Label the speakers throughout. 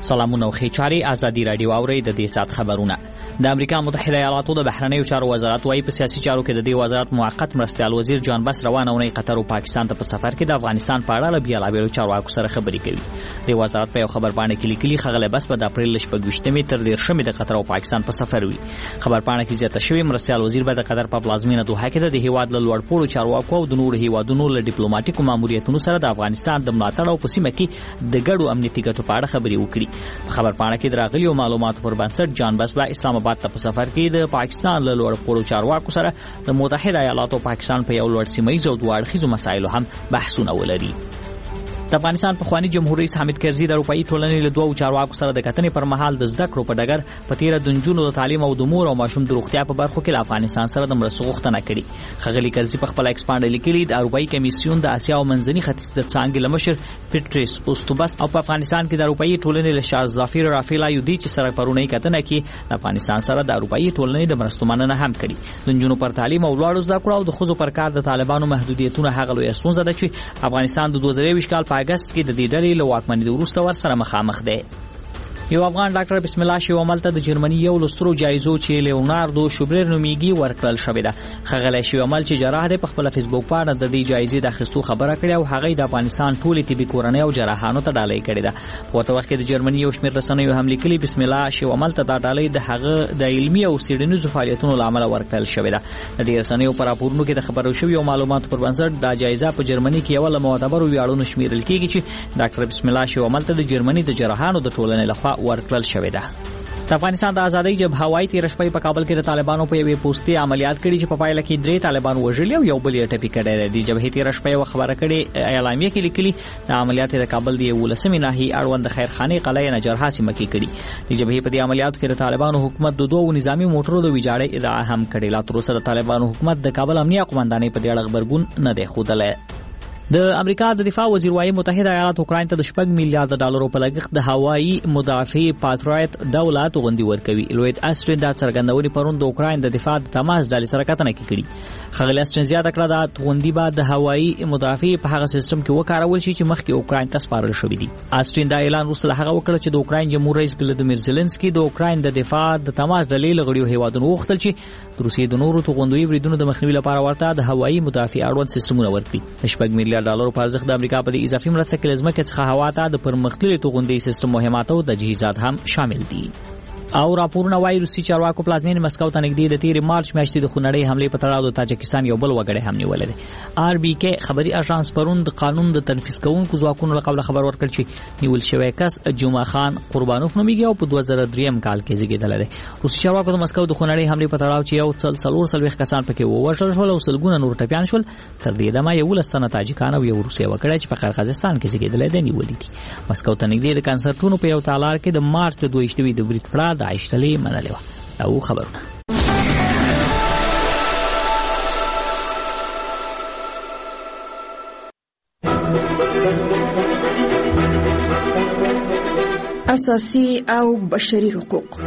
Speaker 1: سلامونه او خیچاري ازادي رادیو اوري د دې سات خبرونه. د امریکا متحده ایالاتو د بهرنیو چارو وزارت وايي په سیاسي چارو کې د دې وزارت موقت مرستیال وزیر جان بس روانه ونې قطر او پاکستان ته په سفر کې د افغانستان په اړه بېلابېلو چارواکو سره خبرې کوي. د وزارت په یو خبرپاڼه کې لیکلي خغله بس په اپریل 28 تر 13 د قطر او پاکستان په سفر وي. خبرپاڼه کې زیاته شوی مرستیال وزیر به د قطر په پلازمینه دوحه کې د هیواد له لوړپوړو چارواکو او د نورو هیوادونو له ډیپلوماټیکو ماموریتونو سره د افغانستان د ملاتړ او په سیمه کې د ګډو امنیتي ګټو په اړه خبرې وکړي. خبرپاڼه کې دراغلیو معلوماتو پر بنسټ جان بس با اسلام آباد ته په سفر کې د پاکستان له لوړپوړو چارواکو سره د متحده ایالاتو او پاکستان په یو لوړ سیمه ییزو دوه اړخیزو مسایلو هم بحثونه ولري. د افغانستان په خواني جمهور رئیس حامد کرزي د اروپאי ټولنې له دوه چارواکو سره د کتنې پر مهال د زده کړو په ډګر په تیر د نجونو د تعلیم او د مور او ماشوم د روغتیا په برخو کې له افغانستان سره د مرستو غوښتنه کړې. خغلی کرزي په خپل ایکسپانډ لیکلي د اروپאי کمیسیون د اسیا او منځني ختیځ د څانګې لمشر پیټریس اوستوبس او په افغانستان کې د اروپאי ټولنې له شارز ظافیر رافیلا یودی چې سره پرونی کتنه کې د افغانستان سره د اروپאי ټولنې د مرستو مننه هم کړې. د نجونو پر تعلیم او لوړو زده کړو او د خزو پر کار د طالبانو محدودیتونه هغه لوی ستونزه ده چې افغانستان د 2020 کال په اگست کې د دې ډلې له واکمنۍ وروسته ورسره مخامخ دی. یو افغان ډاکټر بسم الله شیومل ته د جرمني یو لسترو جایزو چې لیوناردو شوبرر نومیږي ورکړل شوې ده. خغلی شیومل چې جراح دی په خپل فیسبوک باندې د دې جایزې د اخیستو خبره کړې او هغه د افغانستان ټولې طبي کورنۍ او جراحانو ته ډالۍ کړې ده. په ورته وخت کې د جرمني یو شمېر رسنیو هم لیکلي بسم الله شیومل ته دا ډالۍ د هغه د علمي او څېړنیزو فعالیتونو لامل ورکړل شوې ده. د دې رسنیو پر راپورونو کې د خبرو شوی او معلوماتو پر بنسټ دا جایزه په جرمني کې یو له معتبرو ویاړونو شمیرل کېږي چې ډاکټر بسم الله شیومل ته د جرمني د جراحانو د ټولنې لخوا ورکړل شوې ده. د افغانستان د ازادۍ جبهه وايي تیر شپه په کابل کې د طالبانو په یوې پوسټي عملیات کړي چې په پایله کې 3 طالبان وژلي او یو بل یې ټپي کړی دی. د جبهې تیر شپه یو خبره کړي اعلامیه کې لیکلي د عملیات د کابل دی 18 ناحیه اړوند خیرخانه قلعه نجرها سیمه کې کړي. د جبهې په دې عملیاتو کې د طالبانو حکومت د دوه نظامی موټرو د ویجاړۍ ادعا هم کړې. لا تر اوسه د طالبانو حکومت د کابل امنیه قومندانۍ په دې اړه خبرګون نه دی ښودلی. د امریکا د دفاع وزیر وايي متحده ایالات اوکراین ته د 6 میلیارډ ډالرو په لګښت د هوایي مدافع پاتریوت دولت غوندي ورکوي. لوید استرین د څرګندونې پرون د اوکراین د دفاع د تماس ډلې سره کتنه کړې. خغلی استرین زیاته کړه د غوندي بعد د هوایي مدافع په هغه سیستم کې وکارول شي چې مخکې اوکراین ته سپارل شوی دی. استرین دا اعلان وروسته هغه وکړ چې د اوکراین جمهور رئیس ولادیمیر زيلنسکي د اوکراین د دفاع د تماس ډلې لغړیو هیوادونو وغوښتل چې د روسیې د نورو توغندوي بریدونو د مخنیوي لپاره ورته د هوایي مدافع اړوند سیستمونه ورکړي. 6 میلیارډ ډالرو په ارزښت د امریکا په اضافي مرسته کې لزمکه څخه هوا ته د پرمختللي توغندي سیستم مهمات او تجهیزات هم شامل دي. او راپورونه وايي روسي چارواکو پلازمین مسکو ته نږدې د 13 مارچ میاشتې د خونړۍ حمله په تړاو د تاجکستان یو بل وګړی هم نیولې ده. آر بي کې خبري اژانس پرون د قانون د تنفيذ کوونکو ځواکونو له قبل خبر ورکړ چې نیول شوی کس جمعه خان قربانوف نومیږي او په 2003 کال کې زیږیدل دی. روسي چارواکو د مسکو د خونړۍ حمله په تړاو چې یو څل 4 کسان پکې ووژل شول او سلګونه نور ټپيان شول. تر دې دمه یو لستنه تاجکان او یو روسي وګړی چې په قرغیزستان کې زیږیدل دی نیولې دي. مسکو ته نږدې د کنسرټونو په یو تالار کې د مارچ 22 د بریټ پړه د عیشتلې او خبرونه.
Speaker 2: اساسي او بشري حقوق.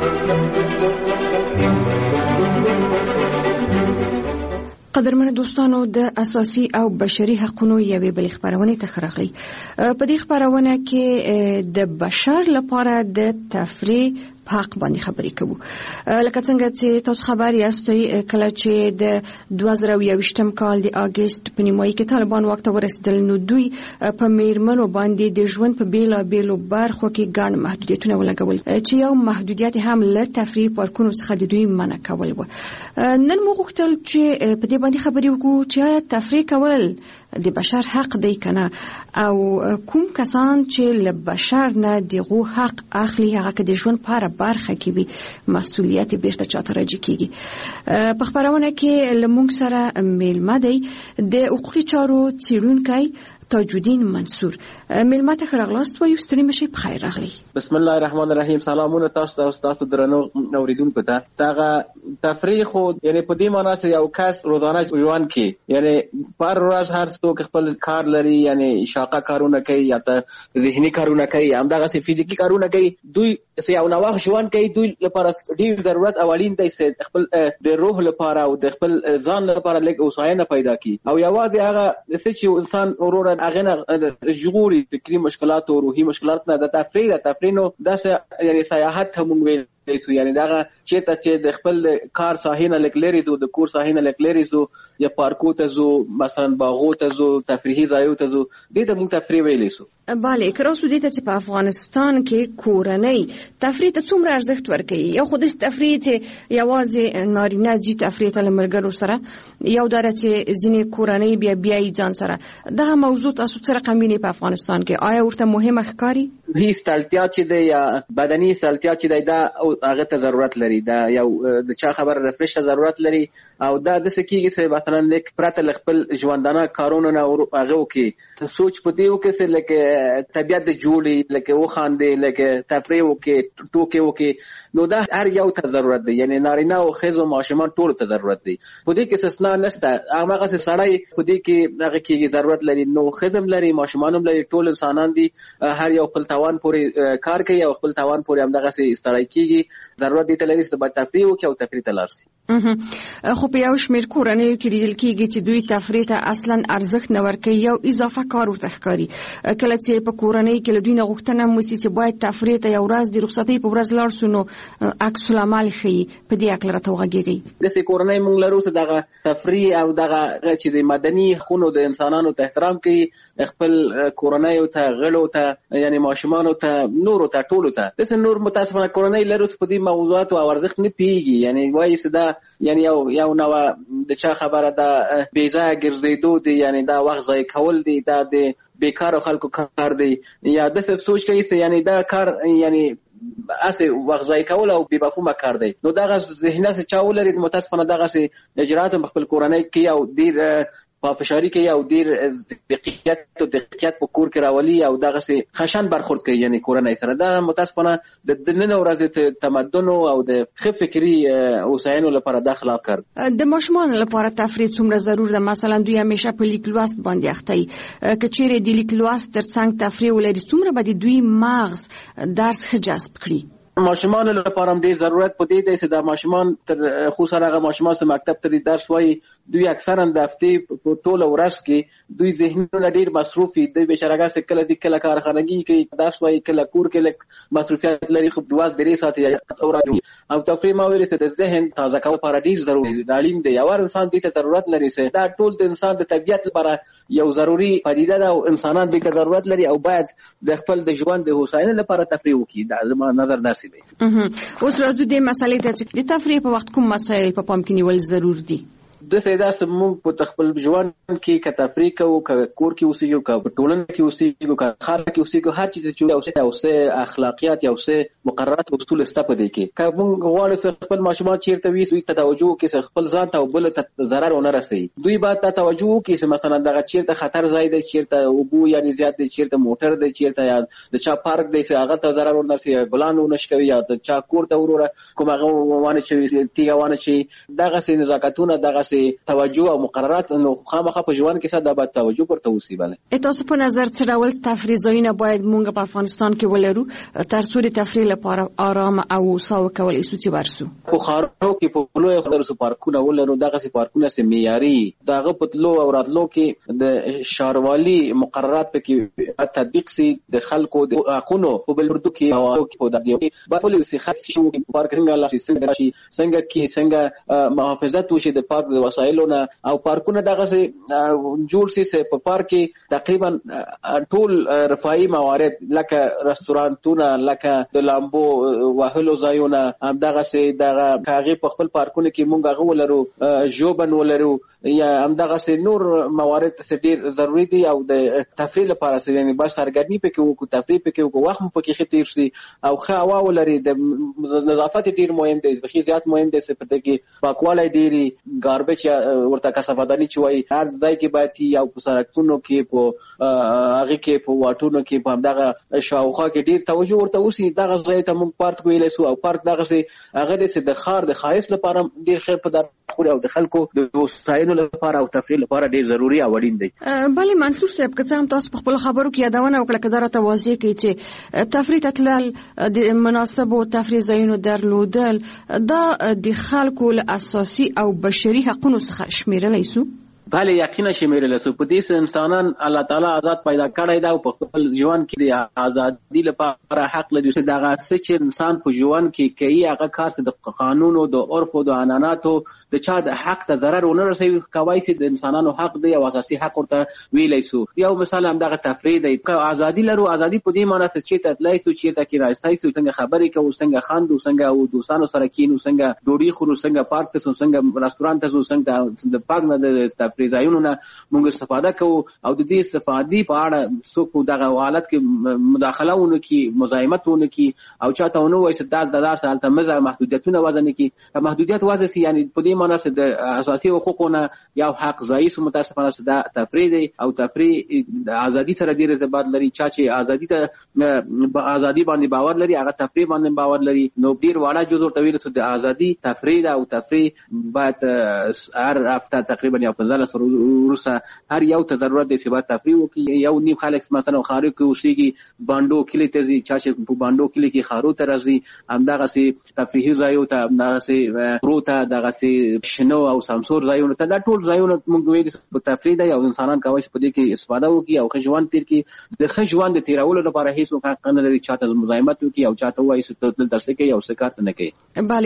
Speaker 2: قدرمن دوستانو د اساسي او بشري حقوقو یوې بل خبرونه تخرغي. په دې خبرونه کې د بشر لپاره د تفریح حق باندې خبرې کوو. لکه څنګه چې تاسو خبر یاستئ کله چې د 2021 کال د اگست په نیمایي کې طالبان وخت ورسېدل نو دوی په میرمنو باندې د ژوند په بیلابېلو برخو کې ګڼ محدودیتونه ولګول چې یو محدودیت هم له تفریح پارکونو څخه د دوی منع کول و. نن موږ غوښتل چې په دې باندې خبرې وکړو چې تفریح کول د بشر حق دی کنه او کوم کسان چې له بشر نه دغه حق اخلي هغه د ژوند لپاره برخه کې وي مسؤلیت بیرته چاته راځي کیږي. په خبرونه کې لمونږ سره میلمه دی د حقوقي چارو څیړونکی تاجالدین منصور. میلمه ته راغلاست و یو ستړي مشي په خیر راغلی.
Speaker 3: بسم الله الرحمن الرحیم. سلامونه تاسو ته او تاسو درنو اوریدونکو ته. دغه تفریح خو یعنی په دې معنی چې یو کس روزانه ژوند کې یعنی پر ورځ هر څوک خپل کار لري یعنی شاقه کارونه کوي یا ته ذهني کارونه کوي هم دغه فزیکی کارونه کوي. دوی چې یو نوښت ژوند کوي دوی لپاره ډیر ضرورت اولین دی چې خپل د روح لپاره او د خپل ځان لپاره لږ اوساینه پیدا کړي او یوازې هغه چې انسان اورور هغه نه ژغوري فکری مشکلات او روحي مشکلات نه د تفریح نو داسې یعنی سیاحت هم ویل یعنی دا چې د خپل کار ساحې نه لګلري د کور ساحې نه لګلري زو یا پارکو ته زو مثلا باغو ته زو تفریحي ځایو ته زو د دې موږ تفریح ویلې سو
Speaker 2: bale کراوسو دې ته چې په افغانستان کې کورنۍ تفریح ته څومره ارزښت ورکوي یو خو د تفریح چې یوازې نارینه جی تفریح ته ملګرو سره یو دره چې ځینې کورنۍ بیا ځان سره دا موضوع تاسو سره قمینه په افغانستان کې آیا ورته مهمه ښکاري
Speaker 3: هیڅ تلتیا چې د یا بدني تلتیا چې دا هغه ته ضرورت لري دا یو د چا خبر رفرش ضرورت لري او دا د سکیږي چې مثلا لیک پرته خپل ژوندانه کارونه نه هغه وکي سوچ پدې وکي چې لکه طبيعت جوړي لکه و خاندې لکه تفریح وکي ټوکې وکي نو دا هر یو ته ضرورت دی یعنی نارینه او خزو ماشومان ټول ته ضرورت دی پدې کې استثناء نشته هغه څه سړی پدې کې هغه کې ضرورت لري نو خزم لري ماشومان لري ټول انسانان دي هر یو خپل توان پورې کار کوي او خپل توان پورې هم دغه څه استړای کیږي ضرورت دی تلري چې باید تفریح وکي او تفریح تلارسي
Speaker 2: خو په یو شمېر کورنۍ کې لیدل کېږي چې دوی تفریح ته اصلا ارزښت نه ورکوي یو اضافه کار ورته ښکاري کله چې په کورنۍ کې له دوی نه غوښتنه وشي چې باید تفریح ته یو ورځ د رخصتۍ په ورځ لاړ شو نو عکس العمل ښیي په دې اړه راته وغږیږي
Speaker 3: داسې کورنۍ موږ لرو چې دغه تفریح او دغه چې د مدني حقوقو د انسانانو ته احترام کوي خپل کورنۍ ته غړو ته یعنی ماشومان ته نور ته ټول ته داسې نور متاسفانه کورنۍ لرو چې په دې موضوعات او ارزښت نه پیږي یعنی وایي چې دا یعنی یو نو د چا خبره ده بیځای ګرځېدو دی یعنی دا وخت ضایع کول دی دا د بیکارو خلکو کار دی یا د څه سوچ کوي چې یعنی دا کار یعنی اسه وخت ضایع کول او بې مفهومه کار دی نو دغه ذهنه چې چا ولري متاسفانه دغه اجرات خپل کورنۍ کې او ډیر په فشاری کې او ډیر دقیقیت په کور کې راولي او دغه سي خشن برخورد کوي یعنی کورنۍ سره دا متاسفانه د نن ورځې تمدن او د ښه فکری اوساینو لپاره د خلاف کار
Speaker 2: د ماشومان لپاره تفریح څومره ضرور ده مثلا دوی همیشه په لیک لوست باندې اخته وي کچېره د لیک لوست ترڅنګ تفریح ولري څومره به دوی مغز درس جذب کړي
Speaker 3: ماشومان لپاره هم ډیر ضرورت پدې دی چې د ماشومان تر خو سره هغه ماشومان چې مکتب ته درس وایي دوی اکثرا د هفتې په ټوله ورځ کې دوی ذهنونه ډیر مصروفي دي بشرګه چې کله د کله کارخانګي کې درس وایي کله کور کې لک مصروفیت لري خو 2-3 ساعت او تفریح ما ویل چې د ذهن تازه کول لپاره ډیر ضروري دی اړین دی یو انسان دې ته ضرورت لري چې دا ټول د انسان د طبيعت لپاره یو ضروري پدیده ده او انسانان دې ته ضرورت لري او باید د خپل د ژوند د هوساینې لپاره تفریح وکړي دا زما نظر داسې
Speaker 2: اوس راځو د مسالې ته چې د تفریح په وخت کوم مسایل په پام کې نیول ضرور دي
Speaker 3: د سیدا سمون په خپل ژوند کې ک تفریح کوو ک کور کې اوسېږو ک ټولنه کې اوسېږو ک خار کې اوسېږو هر چیز چې اوسه اخلاقیات یا اوسه مقررات او اصول استفاده دي کې ک موږ غواړو چې خپل ماشومان چیرته وي دوی ته توجه کې خپل ځان ته بل ته ضرر ونه رسي دوی باید ته توجه کې چې مثلا دغه چیرته خطر ځای دی چیرته وبو یعنی زیات دی چیرته موټر دی چیرته یا د چا پارک دی چې هغه ته ضرر ونه رسي ګلان ونه شکوي یا د چا کور ته وروره کوم هغه وانه چې تیغوانه شي دغه سي نزاکتونه دغه توجه او مقررات نو خامخا په ژوند کې څه د باید توجه ورته وسی بله
Speaker 2: تاسو په نظر څه ډول تفریح ځایونه باید مونږ په افغانستان کې ولرو تر څو د تفریح لپاره آرام او ساو کولای شو چې ورسو
Speaker 3: په خارو کې په لوی خدرسو پارکونه ولرو دغه سي پارکونه سي معیاري دغه پتلو او راتلو کې د شاروالي مقررات پکې تطبیق سي د خلکو د حقوقو په بلوردو کې او په دغه په ټول سي خاص شو پارک څنګه لاسي څنګه کې څنګه محافظت وشي د پارک د وسایلو او پارکونه دغه جوړ سي په پارک کې تقریبا ټول رفاهي موارد لکه رستورانتونه لکه د لامبو وهلو ځایونه هم دغه سي دغه کاغي په خپل پارکونه کې مونږ غو ولرو جوبن ولرو یا هم دغه سي نور موارد څه ډیر ضروری دي او د تفریح لپاره څه یعنی بس سرګرمي پکې وکړو تفریح پکې وکړو وخت پکې خطیر شي او ښه هوا ولري د نظافت ډیر مهم دی بخي زیات مهم دی چې پته کې پاکوالی ډیری ګاربیج ورته کثافدانی چې وای هر ځای کې باید یو په سړکونو کې په هغه کې په واټونو کې په دغه شاوخوا کې ډیر توجه ورته وسی دغه ځای ته موږ پارک ویلې سو او پارک دغه سي هغه د خار د خایس لپاره ډیر خیر په در خوري او د خلکو د وسایل ازایونو لپاره او تفریح لپاره ډیر ضروری او اړین دی.
Speaker 2: بله منصور صاحب که څه هم تاسو په خپل خبرو کې یادونه وکړه که دا راته واضح کړئ چې تفریح ته تلل د مناسبو تفریح ځایونو درلودل دا د خلکو له اساسي او بشري حقونو څخه شمیرلی سو؟
Speaker 3: بله یقینا شمیرل سو. په دې انسانان الله تعالی آزاد پیدا کړی دا او په خپل ژوند کې د ازادي لپاره حق لري چې دغه څه چې انسان په ژوند کې کوي هغه کار چې د قانون او د عرف او د عنعناتو د چا د حق ته ضرر ونه رسوي کوي چې د انسانانو حق دی او اساسي حق ورته ویلی سو. یو مثال هم دغه تفریح دی. که ازادي لرو ازادي په دې معنی چې ته تلای سو چې ته کې راځای سو څنګه خبرې کوو څنګه خاندو څنګه او دوستانو سره کینو څنګه ډوډۍ خورو څنګه پارک ته څنګه رستورانت ته څنګه د پاک نه د ځایونو موږ استفاده کوو او د دې استفادې په اړه څوک دغه حالت کې مداخله ونه کی مزاحمت ونه کی او چاته ونه وایي چې د دار سره تمزه محدودیتونه وزن کی محدودیت وزن سي یعنی په دې معنی چې د اساسي حقوقونه یو حق ضعیف متاسفانه چې د تفریح دی او تفریح د ازادي سره ډیر ارتباط لري. چا چې ازادي ته ازادي باندې باور لري هغه تفریح باندې باور لري. نو ډیر واړه جزء ورته ویل چې د ازادي تفریح او تفریح باید هر هفته تقریبا یو 15 ورسره هر یو ته ضرورت دی چې باید تفریح وکړي. یو نیم خلک مثلا خارج کې اوسېږي باندو کلی ته ځي چا چې په باندو کلی کې خارو ته راځي همدغسې تفریحي ځایو ته همدغسې غرو ته دغسې شنو او سمسور ځایونو ته دا ټول ځایونه موږ ویلي په تفریح دی او انسانان کولی چې په دې کې استفاده وکړي او ښه ژوند تېر کړي. د ښه ژوند د تېرولو لپاره هېڅوک حق نه لري چاته مزاحمت وکړي او چاته ووایي چې ته دلته څه کوي او څه کار ته نه کوي.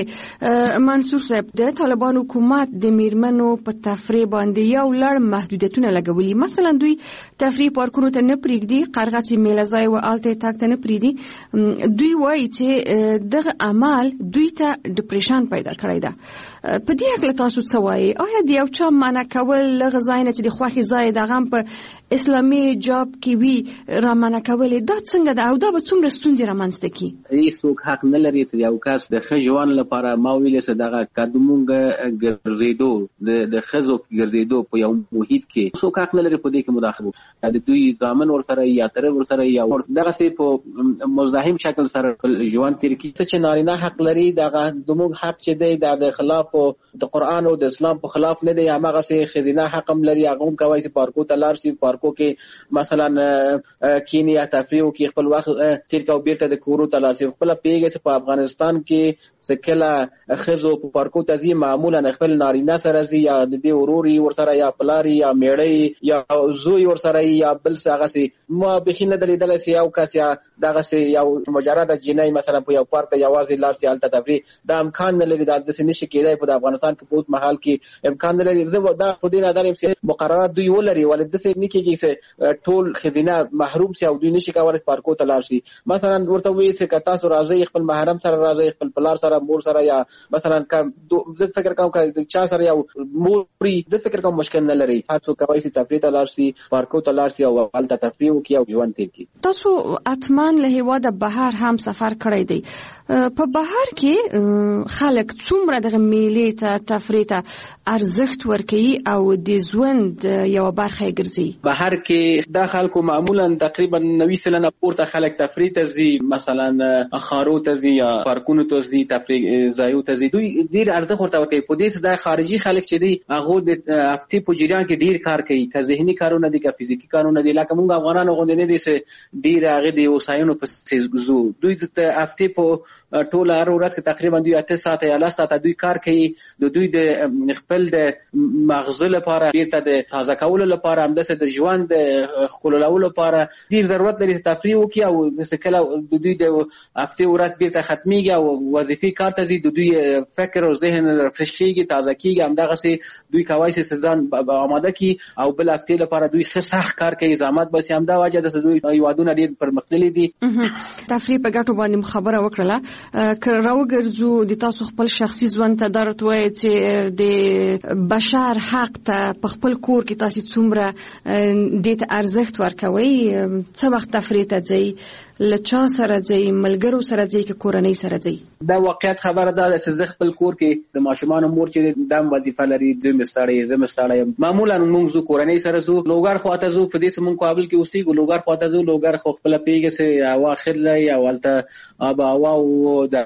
Speaker 2: بله منصور صاحب د طالبان حکومت د میرمنو په تفریح باندې یو لړ محدودیتونه لګولي. مثلا دوی تفریح پارکونو ته نه پرېږدي قرغه میله ځای و آلته تاک ته نه پرېږدي. دوی وایي چې دغه عمل دوی ته ډپریشن پیدا کړی ده. په دې هکله تاسو څه وایي؟ آیا د یو چا منع کول لغه ځای نه چې د خوښې ځای دغه هم په اسلامي جاب کې وي را منع کولې دا څنګه ده او دا به څومره ستونزې رامنځته کړي؟
Speaker 3: هېڅوک حق نه لري چې یو کس د ښه ژوند لپاره ما ویلې چې دغه که زموږ ګرځېدو د ښځو ګرځېدو په یو محیط کې څوک حق نه لري په دې کې مداخله وکړي. د دوی ضامن ورسره یا طرف ورسره یا دغسې په مزاحم شکل سره ژوند تېر کړي. څه چې نارینه حق لري دغه زموږ حق چې دی دا د خلاف د قرآن او د اسلام په خلاف نه دی. هماغسې ښځینه حق هم لري هغه هم کولی چې پارکو ته لاړ شي پارکو کې مثلا کینې یا تفریح وکړي خپل وخت تېر کړي او بېرته د کورو ته لاړ شي. خپله پوهېږي چې په افغانستان کې چې کله ښځو په پارکو ته ځي معمولا خپل نارینه سره ځي یا د دې ورور یې ورسره یا پلار یا میړه یا زوی ورسره یا بل څه هغسې ما بیخي نه ده لیدلی چې یو کس یا دغسې یو مجرده جینۍ مثلا په یو پارک ته یوازې لاړ شي هلته تفریح دا امکان نه لري. دا داسې نشي کېدی په افغانستان کې په اوس مهال کې امکان نه لري. زه دا په دې نظر یم چې مقررات دوی ولري ولې داسې نه کېږي چې ټول ښځینه محروم شي او دوی نشي کولی چې پارکو ته لاړ شي. مثلا ورته وایي چې که تاسو راځئ خپل محرم سره راځئ خپل پلار سره مور سره یا مثلا زه فکر کوم که چا سره یو موري زه فکر کوم مشکل نه لري. هر څوک کولی شي تفریح ته لاړ شي پارکو ته لاړ شي او هلته تفریح وکړي او ژوند تېر کړي.
Speaker 2: تاسو حتما له هېواده بهر هم سفر کړی دی. په بهر کې خلک څومره دغه میلې ته تفریح ته ارزښت ورکوي او د ژوند یوه برخه یې ګرځي؟ بهر
Speaker 3: کې دا خلکو معمولا تقریبا 90% پورته خلک تفریح ته ځي مثلا خارو ته ځي یا پارکونو ته ځي تفریح ځایو ته ځي. دوی ډېر ارزښت ورته ورکوي. په دې چې دا خارجي خلک چې دي هغو د هفتې په جریان کې ډېر کار کوي که ذهني کارونه دي که فزیکي کارونه دي لکه موږ افغانانو غوندې نه دي چې ډېر هغې د هوساینو پسې ځو. دوی د هفتې په ټوله هر ورځ کې تقریبا دوی 8 ساعته یا 10 ساعته دوی کار کوي. د دوی د خپل د مغزه لپاره بیرته د تازه کولو لپاره همداسې د ژوند د ښکلولو لپاره ډېر ضرورت لري چې تفریح وکړي او مثل کله د دوی د هفتې ورځ بیرته ختمیږي او وظیفې کار ته ځي د دوی فکر او ذهن فرش کېږي تازه کېږي. همدغسې دوی کولی شي چې ځان آماده کړي او بل هفتې لپاره دوی ښه سخت کار کوي زحمت باسي. همدا وجه ده چې دوی هېوادونه ډېر پرمختللي دي.
Speaker 2: تفریح په ګټو باندې خبره وکړله. که راوګرځو د تاسو خپل شخصي ژوند ته دا راته وایي چې د بشر حق ته په خپل کور کې تاسو څومره دې ته ارزښت ورکوئ؟ څه وخت تفریح ته ځئ؟ له چا سره ځئ؟ ملګرو سره ځئ که کورنۍ سره ځئ؟
Speaker 3: دا واقعیت خبره ده چې زه خپل کور کې د ماشومانو مور چې دا وظیفه لري دوی مې ستړی زه مې ستړی یم. معمولا موږ ځو کورنۍ سره ځو لوګر خواته ځو. په دې چې موږ کابل کې اوسېږو لوګر خواته ځو. لوګر خو خپله پوهېږي چې هوا ښه دی او هلته آب هوا او د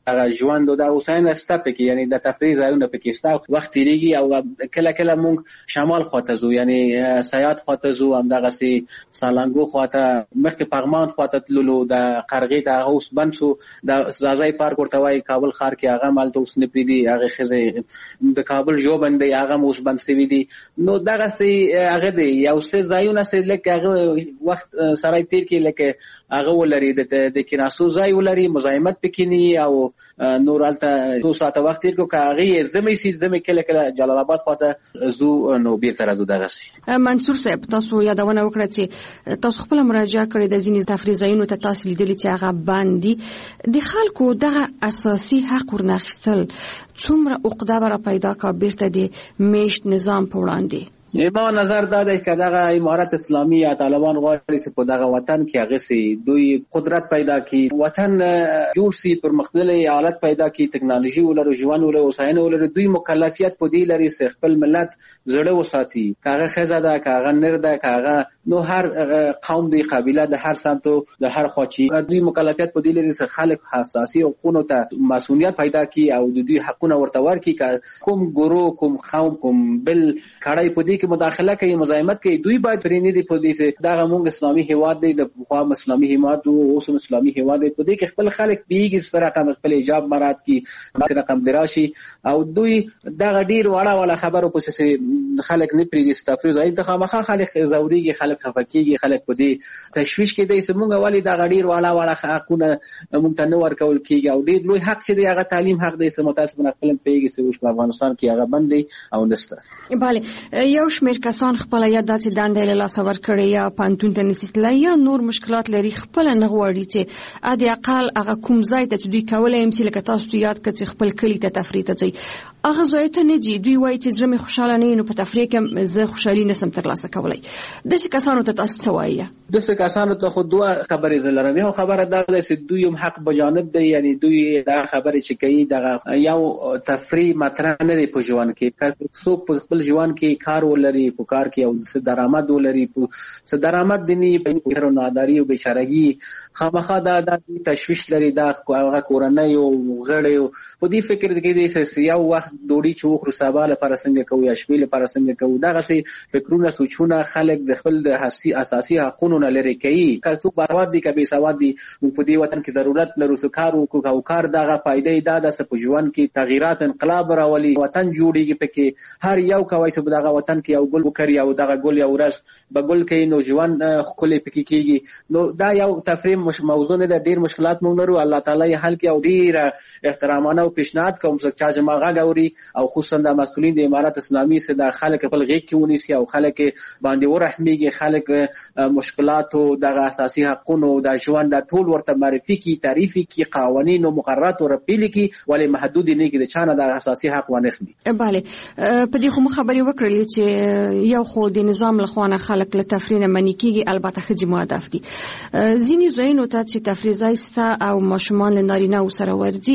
Speaker 3: ژوند او د اوساینه شته کې، یعنی د تفریح ځایونه پکې شته. وخت تیریږي او کله موږ شمال خواته ځو، یعنی سیات خواته ځو، همدغه سي سالنګو خواته، مخکې پغمان خواته تللو، د قرغې ته اوس بند شو، د زازای پارک ورته وایي کابل ښار کې، هغه مالته اوس نه پریدي، هغه خزه د کابل ژوبند دی، هغه اوس بند شوی دی. نو دغه سي هغه دی یو څه ځایونه سي لکه هغه وخت سره تیر کې لکه هغه ولري د کیناسو ځای ولري، مزاحمت پکینی او نور الته 2 ساعته وخت تیر کو هغه زمي سي زمي کله جلال آباد خواته زو نو بیرته راځو. دغه سي
Speaker 2: منصور صاحب تاسو یادونه وکړه چې تاسو خپل مراجعه کړې د ځینې تفریح ځایونو ته تاسو لیدلې چې هغه باندې د خلکو دغه اساسي حق ورناخستل څومره عقده را پیدا کا بیرته د میشت نظام په وړاندې.
Speaker 3: ما نظر دا دی چې دغه امارت اسلامي یا طالبان غواړي چې په دغه وطن کې هغه سي دوی قدرت پیدا کړي، وطن جوړ سي، پرمختللي حالت پیدا کړي، ټکنالوژي ولري، ژوند ولري، اوساینه ولري. دوی مکلفیت په دې لري چې خپل ملت زړه وساتي، کاغه خزه ده، کاغه نر ده، کاغه نو هر قوم دی، قبيله د هر سمتو د هر خواچی، دوی مکلفیت په دې لري چې خلک حساسي او قونو ته مسؤلیت پیدا کړي او دوی حقونه ورته ورکړي. کوم ګورو، کوم قوم، کوم بل کړای په دې کې مداخله کوي، مزاحمت کوي، دوی باید پرېنې دي په دې چې دا موږ اسلامي هیواد دی، د خوا اسلامي هیواد او اوس اسلامي هیواد دی، په دې کې خپل خلک پیږي سره رقم خپل حجاب مراد کی رقم دراشي او دوی دا ډیر وړه خبرو پسې خلک نه پریږي. تفریح ځای ته خامخا خلک زوريږي، خلک خفکیږي، خلک په دې تشویش کې دي چې موږ والی دا ډیر وړه حقونه موږ ته نه ورکول کیږي او ډیر لوی حق چې هغه تعلیم حق دی چې متاسفانه خپل پیږي چې په افغانستان کې هغه بند دی او نشته.
Speaker 2: bale یو شمېر کسان خپل یا داسې دندې له لاسه ورکړي یا پانتون ته نسیتلی یا نور مشکلات لري، خپل نه غواړي چې ادي اقل هغه کوم ځای ته دوی کولای هم چې لکه تاسو یاد کړئ چې خپل کلی ته تفریح ته ځي، هغه ځای ته نه ځي. دوی وایي چې زړه مې خوشاله نه نو په تفریح کې زه خوشحالي نسم ترلاسه کولی. داسې کسانو ته تاسو څه وایي؟
Speaker 3: داسې کسانو ته خو دوه خبرې لرم. یو خبره دا ده چې دوی هم حق بجانب دی، یعنی دوی دا خبرې چې کوي دغه یو تفریح مطرح نه دی په ژوند کې. څوک په خپل ژوند کې کار ولري، په کار کې او څه درآمد ولري، څه درآمد دني په ناداری او بیچارهګي خامخا دا تشویش لري، دا هغه کورنۍ او غړي په دې فکر کې دي چې یو وخت ډوډۍ چې خو سبا لپاره څنګه کوي، شپې لپاره څنګه کوي، دا غسي فکرونه سوچونه خلک د خپل د اساسي حقوقو نه لري کوي. کله باسواد دي کبي سواد دي په دې وطن کې ضرورت لرو چې کار وکړو او کار دغه فائدې دا د په ژوند کې تغیرات انقلاب راولي، وطن جوړیږي پکې هر یو کوي چې دغه وطن کې یو ګل وکړي او دغه ګل یو ورځ بګل کې نو ژوند خولې پکې کیږي. نو دا یو تفریم موضوع نه ده، ډیر مشکلات مونږ لرو، الله تعالی یې حل کوي او ډیر احترامانه او پیشنهاد کوم چې چا جماعه غوري او خصوصا د مسؤلین د امارت اسلامي سره د خلک خپل غیږ کې ونیسي او خلک باندې ورحمېږي، خلک مشکلات او د اساسي حقوقو د ژوند د ټول ورته معرفي کی، تعریفي کی، قوانین او مقررات او رپیل کی، ولې محدود نه کی د چانه د اساسي حق ونه خمي.
Speaker 2: bale په دې خو خبرې وکړلې چې یو خو د نظام لخوانه خلک له تفریح نه منې کیږي، البته خځې مهدف دي. ځینې ځایونو ته چې تفریح ځای سته او ماشومان له نارینه سره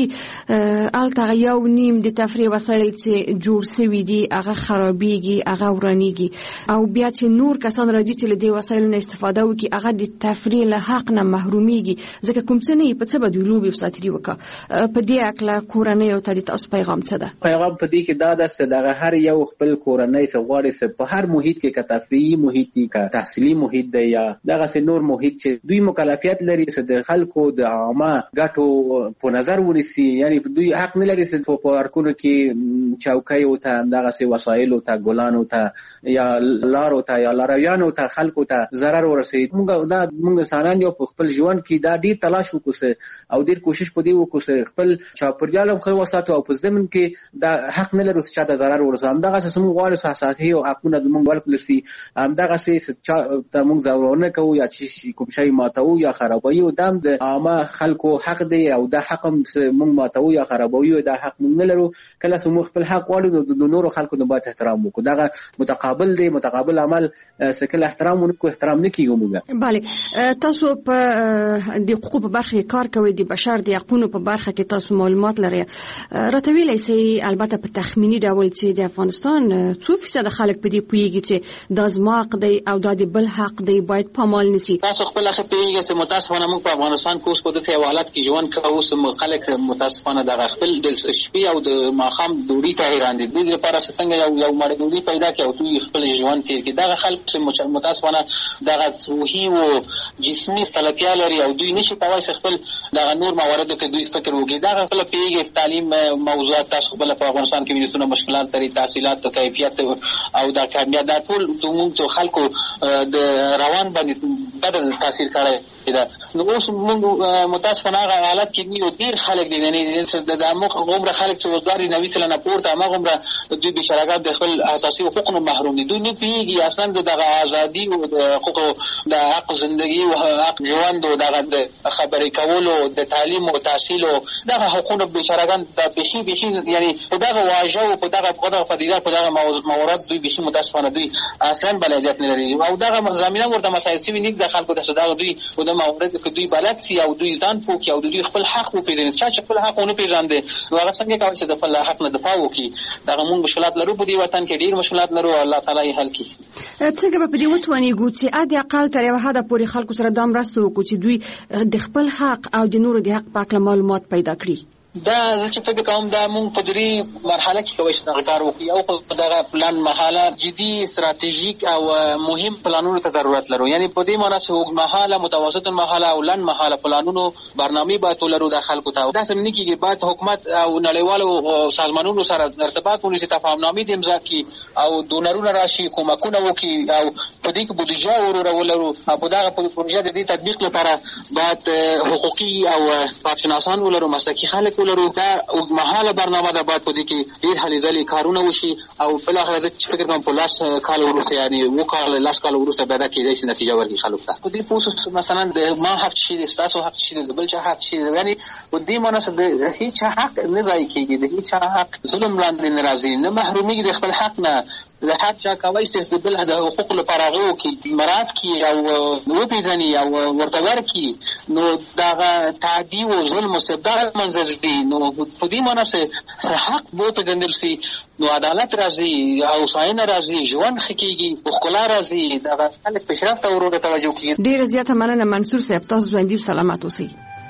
Speaker 2: ورځي، الته یو نیم د تفریح وسایل چې جوړ شوي دي هغه خرابېږي، هغه ورانېږي او بیا چې نور کسان راځي چې له دې وسایلو نه استفاده وکړي هغه د تفریح له حق نه محرومیږي، ځکه کوم څه نه په څه به دوی لوبې وساتلي وکړه. په دې اکله کورنیو ته د تاسو پیغام څه ده؟
Speaker 3: پیغام په دې کې دا ده چې دغه هر یو خپل کورنۍ څه غواړي چې په هر محیط کې که تفریحي محیط دی، که تحصیلي محیط دی یا دغه نور محیط چې دوی مکلفیت لري چې د خلکو د عامه ګټو په نظر ونیسي، یعنی دوی حق نه لري چې په پارکونو کې چوکۍ او ته دغه وسایل او ته ګلان او ته یا لار او ته یا لارویان او ته خلکو ته ضرر ورسي. موږ انسانان یو په خپل ژوند کې دا ډیر تلاش وکړو او ډیر کوشش په دې وکړو خپل چاپیریال هم خو وساتو او په ځمن کې دا حق نه لرو چې چا ضرر ورسي. همدغه څه موږ غواړو چې اساسي او حقونه د موږ ورکړل شي، همدغه څه چې موږ ضرورونه کوو یا چې کوم شی ماتو یا خرابوي او د عامه خلکو حق دی او دا حق موږ ماتو یا خرابوي او دا حق موږ نه لرو. کله کله چې موږ خپل حق غواړو د نورو خلکو نه باید احترام وکړو. دغه متقابل دی، متقابل عمل سکل احترام ونکو، احترام نه کیږي موږ.
Speaker 2: بله، تاسو په د حقوقو په برخه کې کار کوئ، د بشر د حقوقو په برخه کې تاسو معلومات لرئ. راته ویلای شئ البته په تخمینی ډول چې د افغانستان څو فیصد خلک په دې پوهیږي چې د زما حق دی او د بل حق دی باید پامال نشي؟
Speaker 4: تاسو خپل هغه پیږي چې متاسفانه موږ په افغانستان کې اوس په دې حالت کې ژوند کوو چې خلک متاسفانه د خپل د شپې او د ماښام دوړي ته حیران دي. د لپاره څنګه یو مړ دوړي پیدا کړي او دوی خپل ژوند تیر کړي. دا خلک چې متاسفانه د روحي او جسمي ستړیا لري او دوی نشي کولای خپل د نور مواردو کې دوی فکر وکړي. دا خپل پیږي تعلیم موضوعات تاسو خپل په افغانستان کې وینئ مشکلات لري، تحصیلات او کیفیت او د کامیابی د ټول موږ خلکو د روان باندې بدل تاثیر کړی دا. نو اوس موږ متاسفانه هغه حالت کې نیو ډیر خلک دي، یعنی د عمر خلک چې وګړي 90 سلنه پورته هغه دوی بشراګات د خپل اساسي حقوقو محروم دي. دوی نه پیږي اصلا د ازادي او د حقوقو د حق ژوندۍ او حق ژوند او د خبرې کولو د تعلیم او تحصیل او د حقوقو بشراګان د بشي یعنی په دغه واژه او په دغه پدیده په دغه موارد دوی بشي متاسفانه دوی اصلا بلدیت نه لري او دغه زمينه ورته مسایل سوي نه د خلکو د صداغ دوی او د موارد کې دوی بلد سي او دوی ځان پوکي او دوی خپل حق وپیژني. چې خپل حق ونه پیژاندي نو هغه څنګه کوي چې د خپل حق نه دفاع وکړي. دغه موږ مشکلات لرو په دې وطن کې، ډیر مشکلات لرو، الله تعالی یې حل کړي.
Speaker 2: څنګه په دې وتوانیږو چې اده اقل تر یو حد پورې خلکو سره د مرسته وکړو چې دوی د خپل حق او د نورو د حق په اړه معلومات پیدا کړي؟
Speaker 4: دا چې فکر کوم دا موږ په دې مرحله کې کوي چې کار وکړي او په دغه پلان مرحله جدي استراتیژیک او مهم پلانونو ته ضرورت لرو. یعنی په دې معنی چې مرحله متوسط مرحله او لن مرحله پلانونو برنامه باید ولرو د خلکو ته. دا څنګه کېږي؟ باید حکومت او نړیوالو سازمانونو سره ارتباط ونیسي، تفاهمنامې د امضا کړي او ډونرونه راشي، کومکونه وکړي او په دې کې بودیجه ولرو. په دغه پروژه د دې تطبیق لپاره باید حقوقي او کارشناسان ولرو، مسلکي خلک ولرو. دا اوږدمهاله برنامه ده، باید په دې کې ډېر هلې ځلې کارونه وشي او بالاخره زه چې فکر کوم په 10 کال وروسته یعنې 10 کال وروسته به دا کېدای شي نتیجه ورکړي خلکو ته. په دې پوه مثلا د ما حق شي، د ستاسو حق شي، د بل چا حق شي، یعنې په دې معنی چې د هیڅ حق نه ضایع کېږي، د هیڅ حق ظلم لاندې نه راځي، نه محرومېږي د خپل حق نه. د حق چا کوي چې د بل د حقوقو لپاره هغه وکړي، مراعات کړي او وپېژني او ورته ورکړي. نو دغه تعدي او ظلم او استبداد منځ ځي. نو په دې معنی چې حق وپېژندل شي نو عدالت راځي او هوساینه راځي، ژوند ښه کېږي، ښکلا راځي، دغه خلک پیشرفت ته ورو توجه کوي.
Speaker 2: ډېره زیاته مننه منصور صاحب، تاسو ژوندي او سلامت اوسئ.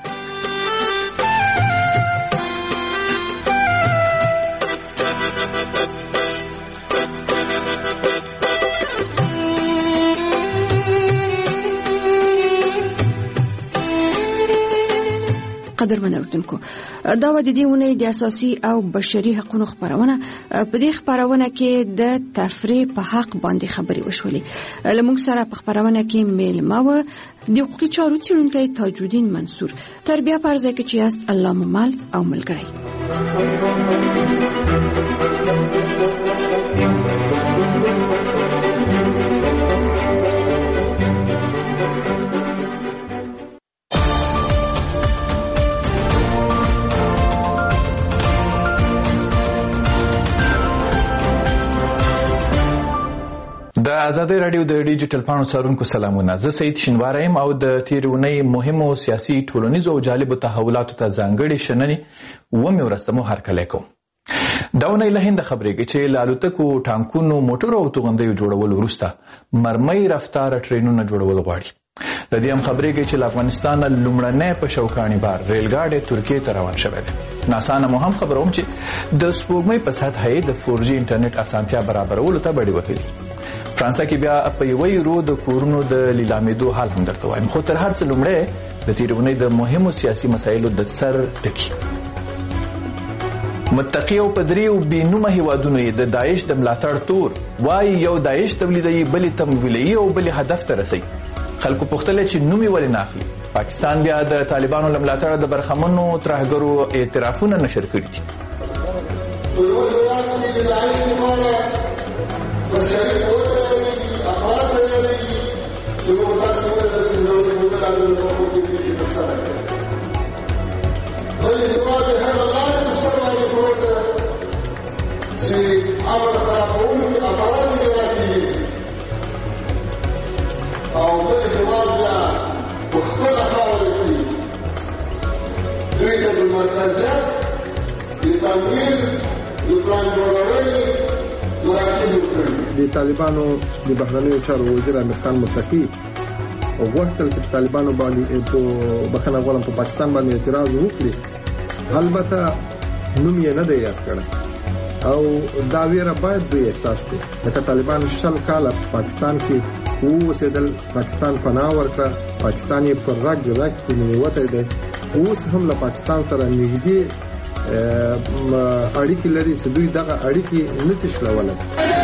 Speaker 2: قدرمن اوردونکو، دا و د دې ونې د اساسي او بشري حقوقو خبرونه. په دې خبرونه کې د تفریح په حق باندې خبرې وشولې. لمونږ سره په خبرونه کې میلمه و د حقوقي چارو څیړونکی تاج الدین منصور. تربیه پرځای کې چې است الله ممل او ملګری.
Speaker 5: د ازادي رادیو د ډیجیټل پاڼو څارونکو سلامونه. زه سید شینواری یم او د تیرونی مهمو سیاسي ټولنیزو او جالبو تحولاتو ته ځانګړي شننې ومې ورسته مو هرکلی کوم. دا ونې له هند خبرېږي چې له الوتکو، ټانکونو، موټرو او توغندیو جوړولو وروسته مرمۍ رفتاره ټرینونه جوړول غواړي. د دې هم خبرېږي چې له افغانستان لومړنی په شوکاني بار ریلګاډی ترکیې ته روان شوی دی. ناسا مو هم خبروم چې د سپوږمۍ په سطحه یې د 4G انټرنیټ اسانتیا برابرولو ته بډې وهلي. فرانسه کې بیا په یوه یورو د کورونو د لیلامېدو حال هم درته وایم. خو تر هر څه لومړی د تېرې اونۍ د مهمو سیاسي مسایلو د سر ټکي. متقي او پدریو بېنومه هیوادونو یې د داعش د ملاتړ تور وایي یو داعش تولیدوي، بلې تمویلوي او بلې هدف ته رسوي. خلکو پوښتلی چې نوم یې ولې نه اخلي. پاکستان بیا د طالبانو له ملاتړه د برخمنو ترهګرو اعترافونه نشر کړي دي.
Speaker 6: طالبانو د خرابوونکي افراد چې راکېږي او بل هېواد بیا په خپله خاوره کې دوی ته د مرکزیت د تمویل د پلان جوړونې مراکز وکړي.
Speaker 7: د طالبانو د بهرنیو چارو وزیر امیر خان متقي غوښتل چې طالبانو باندې په بخښنه غواړم په پاکستان باندې اعتراض وکړي، البته نوم یې نه دی یاد کړی او دا ویره باید دوی احساس کړي. لکه طالبان 60 کاله پاکستان کې اوسېدل، پاکستان پناه ورکړه، پاکستان یې پر رګ کې نیوتی دی، اوس هم له پاکستان سره نږدې اړیکې لري چې دوی دغه اړیکې نشي شلولی.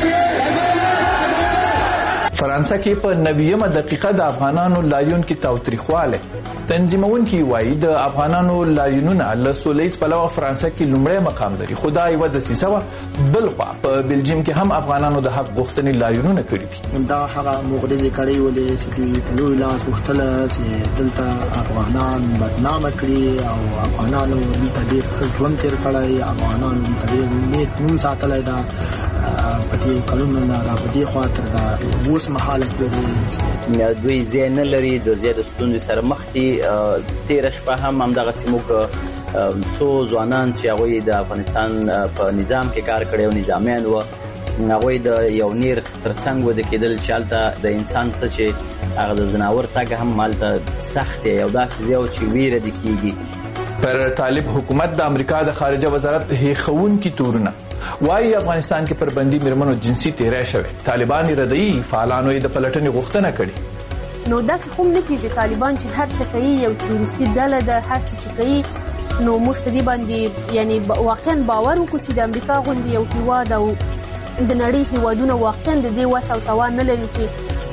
Speaker 5: فرانسه کې په 90مه دقیقه د افغانانو لاریون کې تاوتریخواله تنظیمونکي وایي د افغانانو لاریونونه له سولهییز پلوه فرانسه کې لومړی مقام لري. خو دا یوه دسیسه وه. بلخوا په بلجیم کې هم افغانانو د حق غوښتنې لاریونونه کړي دي.
Speaker 8: دا هغه مغرضې کړۍ ولې چې دوی په لوی لاس غوښتله چې دلته افغانان بدنامه کړي او افغانانو دلته ډېر ښه ژوند تېر کړی، افغانانو دلته ډېر نیک نوم ساتلی ده په دې کلونو نه را په دې خوا تر دا اوس مهاله پورې
Speaker 9: دوی ځای نه لري، د زیاتو ستونزې سره مخ دي. تېره شپه هم همدغسې موږ څو ځوانان چې هغوی د افغانستان په نظام کې کار کړی او نظامیان وو، هغوی د یو نیر تر څنګ وده کېدل چې هلته د انسان څه چې هغه د ځناور تګ هم هلته سخت دی، یو داسې ځای و چې ویره دې کېږي.
Speaker 5: پر طالب حکومت د امریکا د خارجه وزارت هیښوونکي تورونه وايي افغانستان کې پر بندي میرمنو جنسي تیری شوی. طالبان یې ردوي، فعالانو یې د پلټنې غوښتنه کړې.
Speaker 10: نو داسې خو نه کېږي. طالبان چې هر څه کوي یو تروریستي ډله ده، هر څه چې کوي نو موږ په دې باندې یعنې واقعا باور وکړو چې د امریکا غوندې یو هېواد او د نړۍ هېوادونه واقعا د دې وس او توان نه لري چې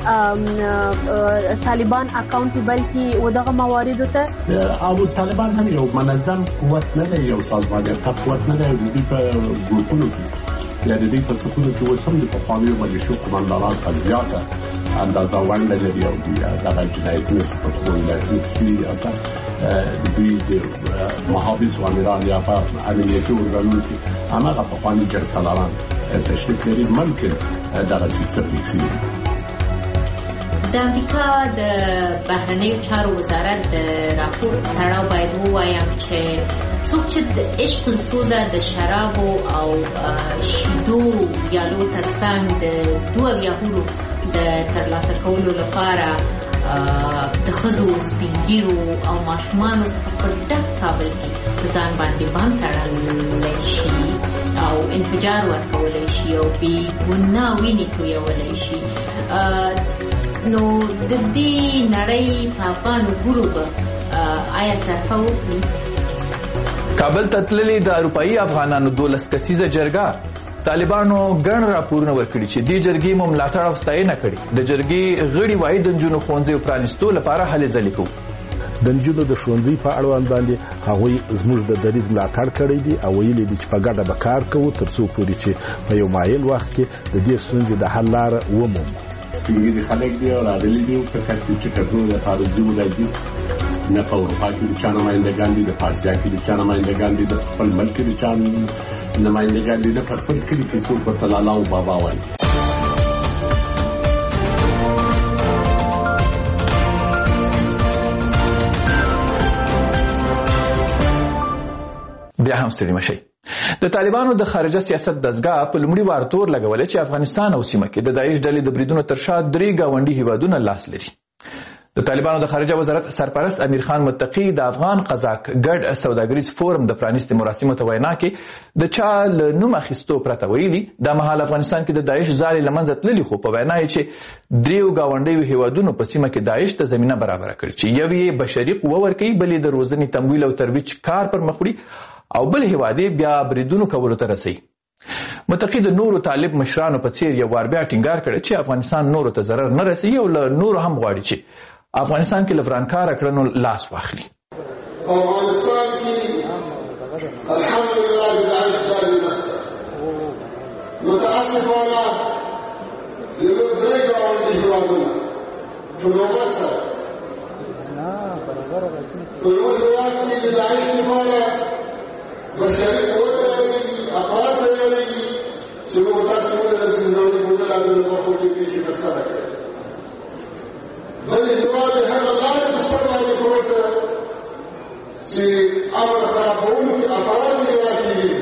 Speaker 10: طالبان اکاونټیبل کړي ودغه مواردو ته.
Speaker 11: او طالبان هم یو منظم قوت نه دی، یو سازمانجه قوت نه دی. د دې په ګروپونو کې یا د دې په سکونو کې اوس هم د پخوانیو ملیشو قماندانان په زیاته اندازه ونډه لري او دغه جنایتونه چې په ټولنه کې د دوی د محافظ و امیران یا په امنیتي ارګانونو کې هماغه پخواني جرسالاران تشریف لري. ممکن دغه څه وکړي.
Speaker 12: د امریکا د بهرنیو چارو وزارت د راپور تړاو باید ووایم چې څوک چې د عشق سوزه د شرابو او شیدو یالو ترڅنګ د 2 یاهورو د ترلاسه کولو لپاره د ښځو سپینګیرو او ماشومانو څخه په ډک کابل کې په ځان باندې بم تړلی شي او انفجار ورکولی شي او بې ګناه وینې تویولی شي، نو د دې نړۍ په افغانو ګورو به آیا صرفه وکړي؟
Speaker 5: کابل ته تللي د اروپایي افغانانو 12 کسیزه جرګه طالبانو ګڼ راپورونه ورکړي چې دې جرګې مو ملاتړ او ستاینه کړې. د جرګې غړي وایي د نجونو ښوونځیو پرانیستو لپاره هلې ځلې کوو.
Speaker 13: د نجونو د ښوونځي په اړوند باندې هغوی زموږ د دریځ ملاتړ کړی دي او ویلي دي چې په ګډه به کار کوو تر څو پورې چې په یو معین وخت کې د دې ستونزې د حل لاره ومومو.
Speaker 11: سپینګیري خلک دي او راغلي دي په کټ چې کټو د خارجي ولایتي نه په اروپا کې د چا نمایندګان دي، د آسیا کې د چا نمایندګان دي، د خپل ملک کې د چا نمایندګان دي، د خپل کلي کې څوک ورته لالا او بابا وایي.
Speaker 5: بیا هم ستړي مشئ. د طالبانو د خارجه سیاست دستګاه په لومړي وار تور لګولې چې افغانستان او سیمه کې د داعش ډلې د بریدونو تر شا 3 گاونډي هیوادونه لاس لري. د طالبانو د خارجه وزارت سرپرست امیر خان متقي د افغان قزاق ګډ سوداګریز فورم د پرانیستي مراسمو ته وینا کې د چا له نوم اخیستو پرته ویلي دا مهال افغانستان کې د داعش ځالې له منځه تللي، خو په وینا یې چې 3 گاونډیو هیوادونو په سیمه کې داعش ته زمینه برابره کړې چې یو یې بشري قوه ورکوي، بل یې د روزنې تمویل او ترویج کار پر مخ وړي او بل هیواد بیا بریدونو کولو ته رسي. متقي د نورو طالب مشرانو په څیر یو وار بیا ټینګار کړی چې افغانستان نورو ته ضرر نه رسوي او له نورو هم غواړي چې افغانستان کې له ورانکاره کړنو لاس واخلي.
Speaker 6: افغانستان کې الحمدلله د داعش کاري نشته. متاسفانه یو 3 گاونډي هیوادونه په نوبت سره په یو هیواد کې د داعش لپاره بشري قوت لري، افراد لري، چې موږ تاسو ولې د نړۍ په ډول د برخو کې پیښې ترسره کړې. بل هېواد هغه لارې په سر باندې پروت ده چې امن خرابوونکي افراد ځای کېږي،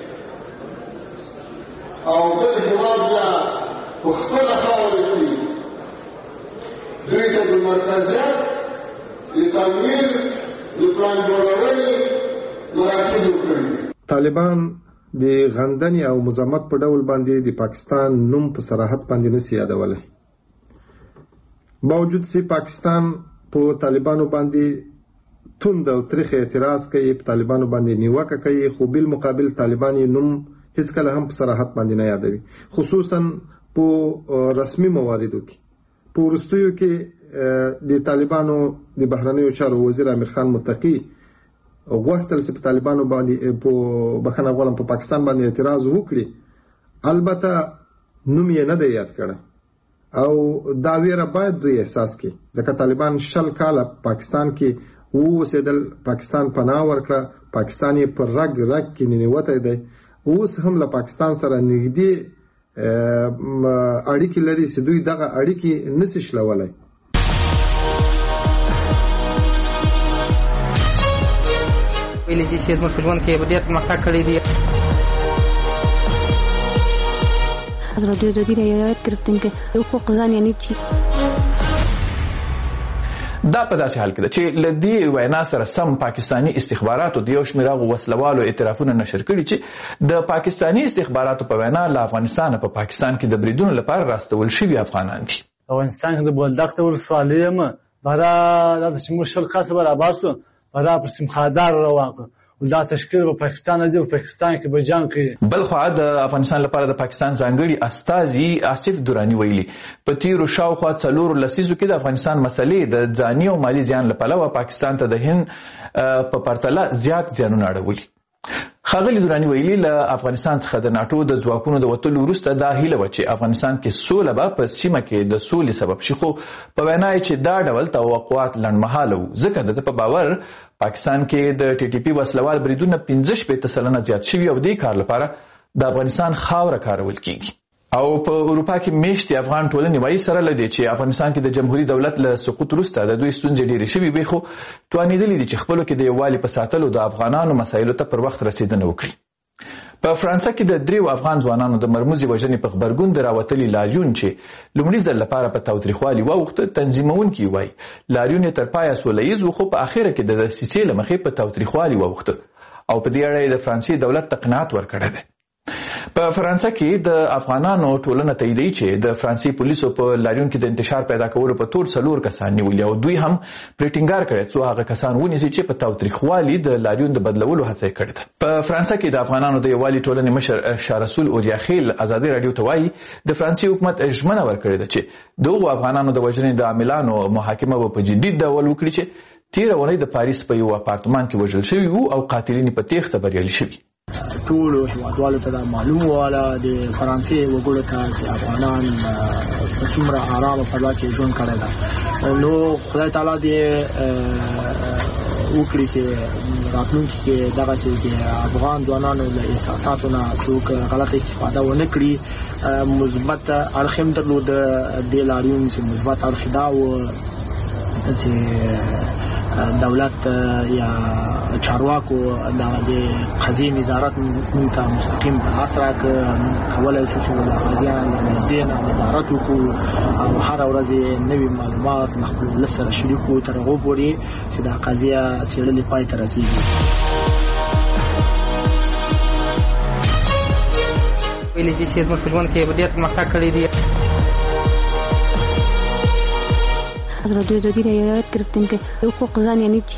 Speaker 6: او بل هېواد بیا په خپله خاوره کې دوی ته د مرکزیت د تمویل د پلان جوړونې مراکز وکړي.
Speaker 7: طالبان د غندنې او مزاحمت په ډول باندې د پاکستان نوم په صراحت باندې نشي یادولی. باوجود چې پاکستان په طالبانو باندې توند او تریخ اعتراض کوي، په طالبانو باندې نیوکه کوي، خو بل مقابل طالبان یې نوم هیڅ کله هم په صراحت باندې نه یادوي، خصوصا په رسمي مواردو کې. په وروستیو کې د طالبانو د بهرنیو چارو وزیر امیر خان متقي غوښتل چې په طالبانو باندې په بخښنه غواړم په پاکستان باندې اعتراض وکړي، البته نوم یې نه دی یاد کړی، او دا ویره باید دوی احساس کړي، ځکه طالبان 20 کاله پاکستان کې اوسېدل، پاکستان پناه ورکړه، پاکستان یې پر رګ رګ کې ننوتی دی، اوس هم له پاکستان سره نږدې اړیکې لري چې دوی دغه اړیکې نشي شلولی.
Speaker 14: ویلي چې زموږ په ژوند کې ډېر پرمختګ کړی دی.
Speaker 10: ازادي رایت گرفتیم که حقوق زن یعنی چی؟
Speaker 5: دا په داسې حال کې ده چې له دې وینا سره سم پاکستاني استخباراتو د یو شمېر هغو وسلوالو اعترافونه نشر کړي چې د پاکستاني استخباراتو په وینا له افغانستانه په پاکستان کې د بریدونو لپاره راستول شوي افغانان دي.
Speaker 15: افغانستان کې د بولدک ته ولسوالۍ یم، برا دا چې موږ 20 کسه برابر شو، برا پر سیمخادار روان کړو، دا تشکیل په پاکستان دی، په پاکستان کې به جنګ کوي. بل خوا د افغانستان لپاره د پاکستان ځانګړي استازي آصف دراني ویلي په تیرو شاوخوا 4 لسیزو کې د افغانستان مسلې د ځاني او مالی زیان له پلوه پاکستان ته د هند په پرتله زیات زیانونه اړولي. ښاغلي دراني ویلي له افغانستان څخه د ناټو د ځواکونو د وتلو وروسته دا هیله وه چې افغانستان کې سوله به په سیمه کې د سولې سبب شي، خو په وینا یې چې دا ډول توقعات لنډمهاله وو، ځکه د ده په باور پاکستان کې د ټي ټي پي وسلوال بریدونه 65% زیات شوي او دې کار لپاره د افغانستان خاوره کارول کیږي. او په اروپا کې میشتې افغان ټولنې وایي سره له دې چې افغانستان کې د جمهوریت دولت له سقوط وروسته د دوی ستونزې ډېرې شوي وي، خو توانېدلي دي چې خپلو کې د یووالي په ساتلو د افغانانو مسایلو ته پر وخت رسېدنه وکړي. په فرانسه کې د 3 افغان ځوانانو د مرموزې وژنې په خبرګون د راوتلي لاریون چې لومړي ځل لپاره په تاوتریخوالي واوښته، تنظیمونکي وایي لاریون یې تر پایه سوله ییز و، خو په اخره کې د دسیسې له مخې په تاوتریخوالي واوښته، او په دې اړه یې د فرانسې دولت ته قناعت ورکړی دی. په فرانسه کې د افغانانو ټولنه تاییدوي چې د فرانسې پولیسو په لاریون کې د انتشار پیدا کولو په تور 4 کسان نیولي، او دوی هم پرې ټینګار کړی څو هغه کسان ونیسي چې په تاوتریخوالي د لاریون د بدلولو هڅه یې کړې ده. په فرانسه کې د افغانانو د یووالي ټولنې مشر شاه رسول اوریاخیل ازادي راډیو ته وایي د فرانسې حکومت ژمنه ورکړې ده چې دغو افغانانو د وژنې د عاملانو محاکمه به په جدي ډول وکړي چې تېره اونۍ د پاریس په یو اپارتمان کې وژل شوي وو او قاتلین په تېښته بریالي شوي.
Speaker 8: ټولو هیوادوالو ته دا معلوم واله د فرانسې وګړو ته چې افغانان په څومره آرامه فضا کې ژوند کړی ده، نو خدای تعالی دې وکړي چې راتلونکي کې دغسې د افغان ځوانانو له احساساتو نه څوک غلطه استفاده ونه کړي. مثبت اړخ هم درلوده دې لاریون چې مثبت اړخ دا و چې دولت یا چارواکو د قضیې نظارت موږ ته مستقیم په لاس راکړ، کولی شو چې د قضیانو له نږدې نه نظارت وکړو او هره ورځ نوي معلومات له خپل ولس سره شریک کړو تر هغو پورې چې دا قضیه څېړلې پای ته رسېږي.
Speaker 14: ویلي چې زموږ په ژوند کې ډېر پرمختګ کړی دی.
Speaker 10: ازادي رایت گرفتیم که حقوق زن یعنی چی؟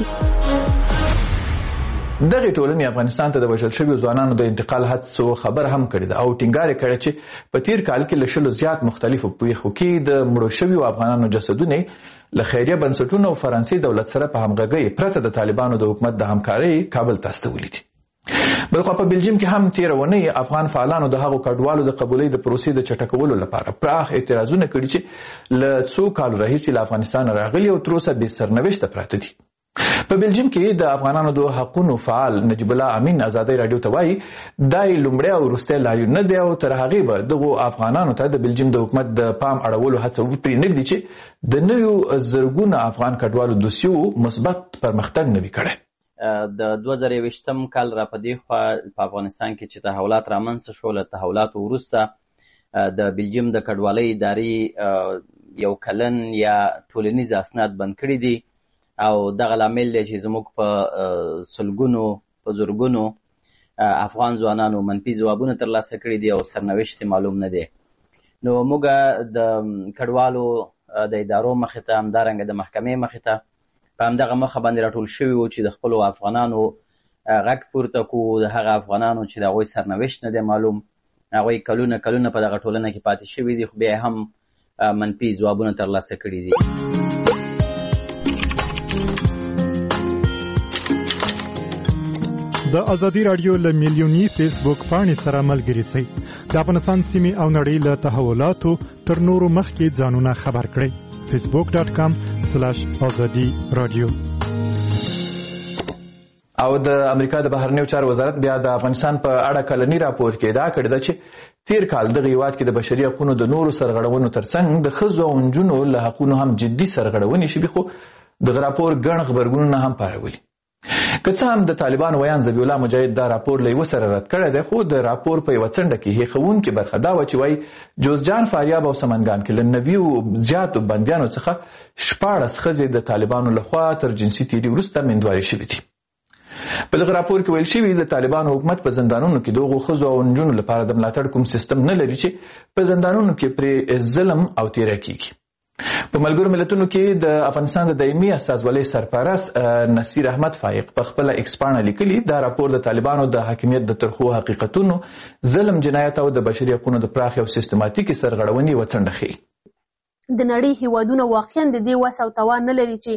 Speaker 5: دغه ټولنې افغانستان ته د وژل شویو ځوانانو د انتقال هڅو خبر هم کړې ده او ټینګار یې کړی چې په تیر کال کې له 100 زیات مختلفو پیښو کې د مړو شویو افغانانو جسدونه له خیریه بنسټونو او فرانسې دولت سره په همغږۍ پرته د طالبانو د حکومت د همکارۍ کابل ته استولي دي. بلخوا په بلجیم کې هم تیره اونۍ افغان فعالانو د هغو کډوالو د قبولۍ د پروسې د چټکولو لپاره پراخ اعتراضونه کړي چې له څو کالو راهیسې له افغانستانه راغلي او تر اوسه بې سرنوشته پراته دي. په بلجیم کې د افغانانو د حقوقو فعال نجیب الله امین ازادي رادیو ته وایي دای لومړی او وروستی لاري نه دی او تر هغې به دغو افغانانو ته د بلجیم د حکومت د پام اړولو هڅه پرې نږدي چې د نویو زرګونه افغان کډوالو دوسیو مثبت پرمختګ نه وي کړی.
Speaker 9: د 2020م کال را په دې خوا په افغانستان کې چې تحولات رامنځته شول، تحولاتو وروسته د بلجیم د کډوالۍ ادارې یو کلن یا ټولنیز اسناد بند کړي دي او دغه لامل دی چې زموږ په سلګونو په زرګونو افغان ځوانانو منفي ځوابونه ترلاسه کړي دي او سرنوشت معلوم نه دی. نو موږ د کډوالو د ادارو مخې ته همدارنګه د محکمې مخې ته په همدغه مخه باندې راټول شوي وو چې د خپلو افغانانو غږ پورته کړو، د هغه افغانانو چې د هغوی سرنوشت نه دی معلوم، هغوی کلونه په دغه ټولنه کې پاتې شوي دي خو بیا هم منفي ځوابونه ترلاسه کړي دي.
Speaker 16: د ازادي رادیو له میلیونی فیسبوک پاڼې سره ملګري شئ. د افغانستان سیمې او نړۍ له تحولاتو تر نورو مخکې ځانونه خبر کړئ. facebook.com/azadi radio.
Speaker 5: او د امریکا د بهرنیو چارو وزارت بیا د افغانستان په اړه کلنی راپور کې ادعا کړې ده چې تیر کال دغه هیواد کې د بشري حقوقو د نورو سرغړونو ترڅنګ د ښځو او نجونو له حقوقو هم جدي سرغړونې شوي، خو دغه راپور ګڼ غبرګونونه هم پارولي. که څه هم د طالبانو ویان ذبیح الله مجاهد دا راپور له یوه سره رد کړی دی، خو د راپور په یوه څنډه کې هیښوونکې برخه دا وه چې وایي جوزجان، فاریاب او سمنګان کې له 90 زیاتو بندیانو څخه 14 ښځې د طالبانو لخوا تر جنسي تیري وروسته میندوارې شوې دي. په دغه راپور کې ویل شوي د طالبانو حکومت په زندانونو کې د هغو ښځو او نجونو لپاره د ملاتړ کوم سیستم نه لري چې په زندانونو کې پرې ظلم او تیری کیږي. په ملګرو ملتونو کې د افغانستان د دایمي استازولۍ سرپرست نصیر احمد فایق په خپله ایکس پاڼه لیکلي دا راپور د طالبانو د حاکمیت د ترخو حقیقتونو، ظلم، جنایت او د بشري حقوقو د پراخې او سیستماتیکې سرغړونې یوه څنډه ښیي.
Speaker 10: د نړۍ هیوادونه واقعا د دې وس او توان نه لري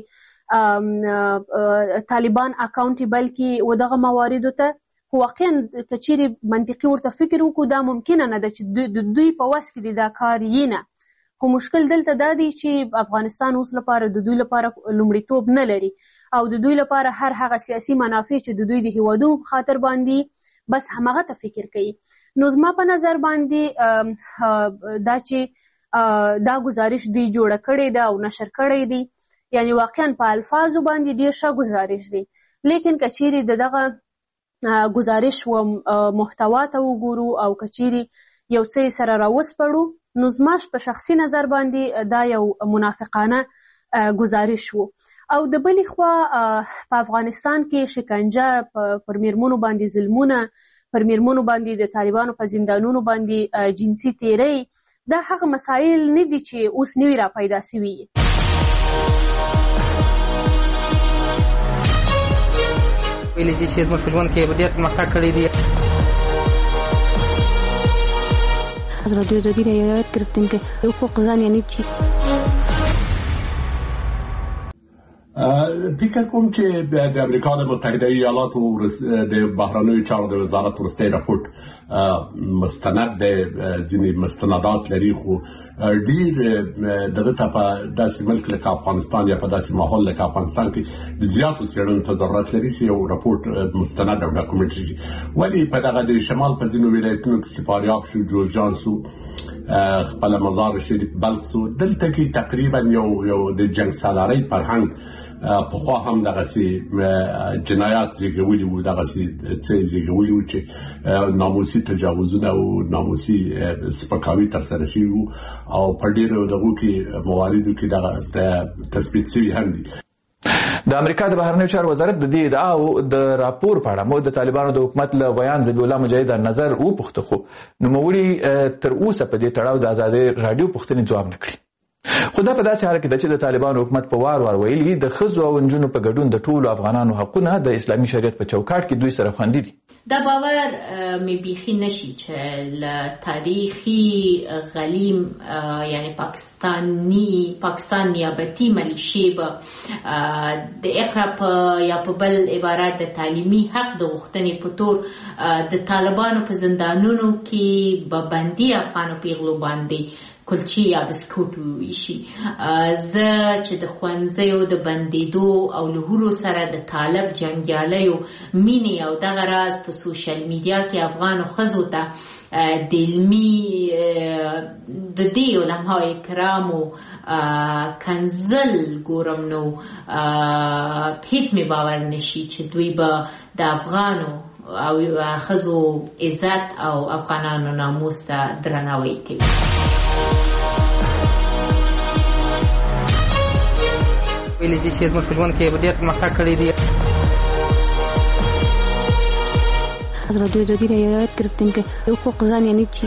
Speaker 10: چې طالبان اکاونټیبل کړي و دغه مواردو ته. خو واقعا که چیرې منطقي ورته فکر وکړو دا ممکنه نه ده چې د دوی په وس کې دا کار یې نه. خو مشکل دلته دا دی چې افغانستان اوس لپاره د دوی لپاره لومړیتوب نه لري او د دوی لپاره هر هغه سیاسي منافع چې د دوی د هیوادونو په خاطر باندې بس همغه ته فکر کوي. نو زما په نظر باندې دا چې دا گزارش دوی جوړه کړې ده او نشر کړی دی، یعنی واقعا په الفاظو باندې ډیر ښه گزارش دی، لیکن که چیرې دغه گزارش و محتوا ته وګورو او که چیرې یو څه سره راوسپړو نو زماش په شخصي نظر باندې دا یو منافقانه گزارش وو. او د بلې خوا په افغانستان کې شکنجه پر میرمنو باندې ظلمونه، پر میرمنو باندې د طالبانو په زندانونو باندې جنسي تیری، دا هغه مسایل نه دي چې اوس نوي را پیدا سوي.
Speaker 14: ویلې چې زموږ په ژوند کې ډېر پرمختګ کړی دی.
Speaker 17: رادیو جدید هدایت گرفتیم که حقوق زن یعنی چی؟
Speaker 11: فکر کوم چې د امریکا د متحده ایالاتو د بهرنیو چارو د وزارت وروستی راپورټ مستند د ځینې مستندات لري، خو ډیر دغه ته په داسې ملک لکه افغانستان یا په داسې ماحول لکه افغانستان کې د زیاتو څېړنو ته ضرورت لري چې یو راپورټ مستند او ډاکومنټري شي. ولې په دغه د شمال په ځینو ولایتونو کې چې فاریاب شو، جوزجان شو، خپل مزار شریف، بلخ شو، دلته کې تقریبا یو د جنګ سالارۍ فرهنګ پخوا هم دغسې جنایات زیږولي وو، دغسې څه زیږولي وو چې ناموسي تجاوزونه او ناموسي سپکاوي ترسره شوي وو او په ډېرو دغو کې مواردو کې دغه تثبیت شوي هم دي.
Speaker 5: د امریکا د بهرنیو چارو وزارت د دې ادعاو د راپور په اړه مو د طالبانو د حکومت له ویان ذبیح الله مجاهد نظر وپوښته، خو نوموړي تر اوسه په دې تړاو د ازادۍ راډیو پوښتنې ځواب نه کړي. خو دا په داسې حال کې ده چې د طالبانو حکومت په وار ویلي د ښځو او نجونو په ګډون د ټولو افغانانو حقونه د اسلامي شریعت په چوکاټ کې دوی سره خوندي دي.
Speaker 12: دا باور می بیخي نشي چې له تاریخي غلیم یعنی پاکستان نیابتي ملیشې به د اقرا یا په بل عبارت د تعلیمي حق د غوښتنې په تور د طالبانو په زندانونو کې به بندي افغانو پیغلو باندې کلچې یا بسکوټ وویشي. زه چې د ښوونځیو د بندېدو او له هورو سره د طالب جنګیالیو مینې او دغه راز په سوشل میډیا کې افغانو ښځو ته د علمي د دې علماء کرامو کنزل ګورم نو هیڅ مې باور نشي چې دوی به د افغانو او ښځو عزت او افغانانو ناموس ته درناوی کوي.
Speaker 14: ویلې چې زموږ په ژوند کې ډېر پرمختګ کړی دی.
Speaker 17: حضرت رضی رعایت گرفتیم که حقوق زن یعنی چی؟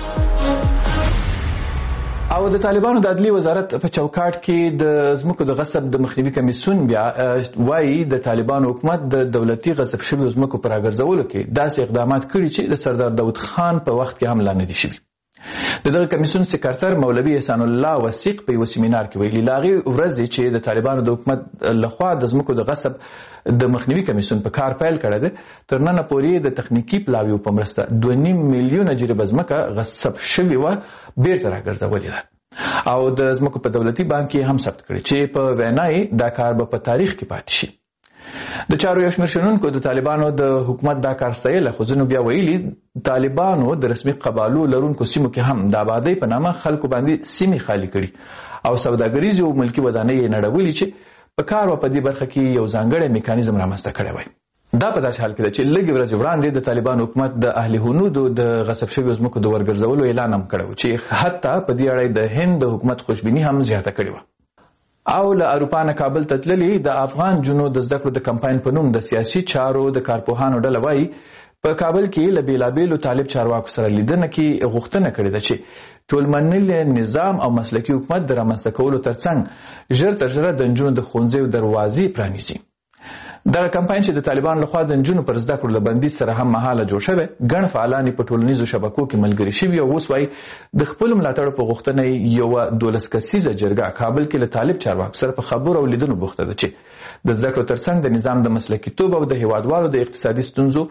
Speaker 5: او د طالبانو د عدلي وزارت په چوکاټ کې د ځمکو د غصب د مخنیوي کمیسیون بیا وایي د طالبانو حکومت د دولتي غصب شویو ځمکو پر راګرځولو کې داسې اقدامات کړي چې د سردار داود خان په وخت کې هم لا نه دي شوي. د دغه کمیسیون سکرټر مولوي احسان الله وثیق په یو سیمینار کې ویلي لاغي ورځ چې د طالبانو د حکومت لخوا د ځمکو د غصب د مخنیوي کمیسیون په کار پیل کړی دی تر ننه پورې د تخنیکی پلاویو په مرسته 2.5 میلیونه جریبه ځمکه غصب شوې وه بیرته راګرځولې ده او د ځمکو په دولتي بانک کې هم ثبت کړي چې په وینا یې دا کار به په تاریخ کې پاتې شي. د چارو یو شمېر شنونکو د طالبانو د حکومت دا کار ستایله خو ځینو بیا ویلي طالبانو د رسمي قبالو لرونکو سیمو کې هم د آبادۍ په نامه خلکو باندې سیمې خالي کړي او سوداګریزې او ملکي ودانۍ یې نړولي چې په کار و په دې برخه کې یو ځانګړی میکانیزم رامنځته کړی وای. دا په داسې حال کې ده چې لږې ورځې وړاندې د طالبانو حکومت د اهل هنودو د غصب شویو ځمکو د ورګرځولو اعلان هم کړی و چې حتی په دې اړه د هند د حکومت خوشبیني هم زیاته کړې وه. او له اروپا نه کابل ته تللي د افغان جنو د زده کړو د کمپاین په نوم د سیاسي چارو د کارپوهانو ډله وایي په کابل کې له بیلابیلو طالب چارواکو سره لیدنه کې غوښتنه کړې ده چې ټولمنلي نظام او مسلکي حکومت د رامنځته کولو ترڅنګ ژر تر ژره د نجونو د ښوونځیو دروازې پرانیزي. دغه کمپاین چې د طالبانو لخوا د نجونو پر زده کړو له بندیز سره هم مهاله جوړ شوی ګڼ فعالان په ټولنیزو شبکو کې ملګري شوي او اوس وایي د خپلو ملاتړو په غوښتنه یوه 12 کسیزه جرګه کابل کې له طالب چارواکو سره په خبرو او لیدنو بوخته ده چې د زده کړو ترڅنګ د نظام د مسلکیتوب او د هیوادوالو د اقتصادي ستونزو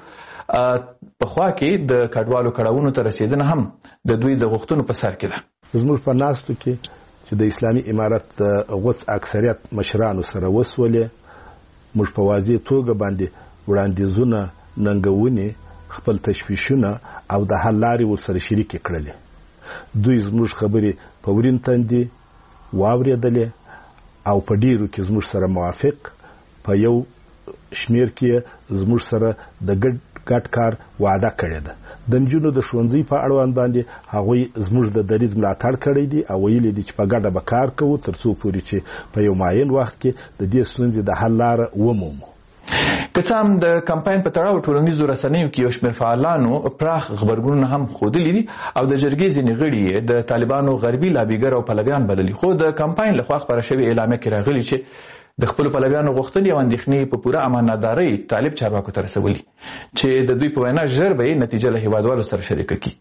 Speaker 5: په خوا کې د کډوالو کړاوونو ته رسیدنه هم د دوی د غوښتنو په سر کې ده.
Speaker 13: زموږ په ناستو کې چې د اسلامي امارت غوڅ اکثریت مشرانو سره وسولې موږ په واضح توګه باندې وړاندیزونه ننګونې خپل تشویشونه او د حل لارې ورسره شریکې کړلې. دوی زموږ خبرې په ورین تندي واورېدلې او په ډیرو کې زموږ سره موافق په یو شمیر کې زموږ سره د ګډ کار وعده کړې ده. د نجونو د ښوونځي په اړوند باندې هغوی زموږ د دریځ ملاتړ کړی دي او ویلي دي چې په ګډه به کار کوو تر څو پورې چې په یو معین وخت کې د دې ستونزې د حل لاره ومومو.
Speaker 5: که څه هم د کمپاین په تړاو ټولنیزو رسنیو کې یو شمېر فعالانو پراخ غبرګونونه هم ښودلي دي او د جرګې ځینې غړي یې د طالبانو غربي لابیګر او پلویان بللي خو د کمپاین لخوا خپره شوې اعلامیه کې راغلي چې د خپل پلویانو غوښتنې او اندېښنې په پوره امانتدارۍ طالب چارواکو ته رسولي چې د دوی په وینا ژر به یې نتیجه له هیوادوالو سره شریکه کړي.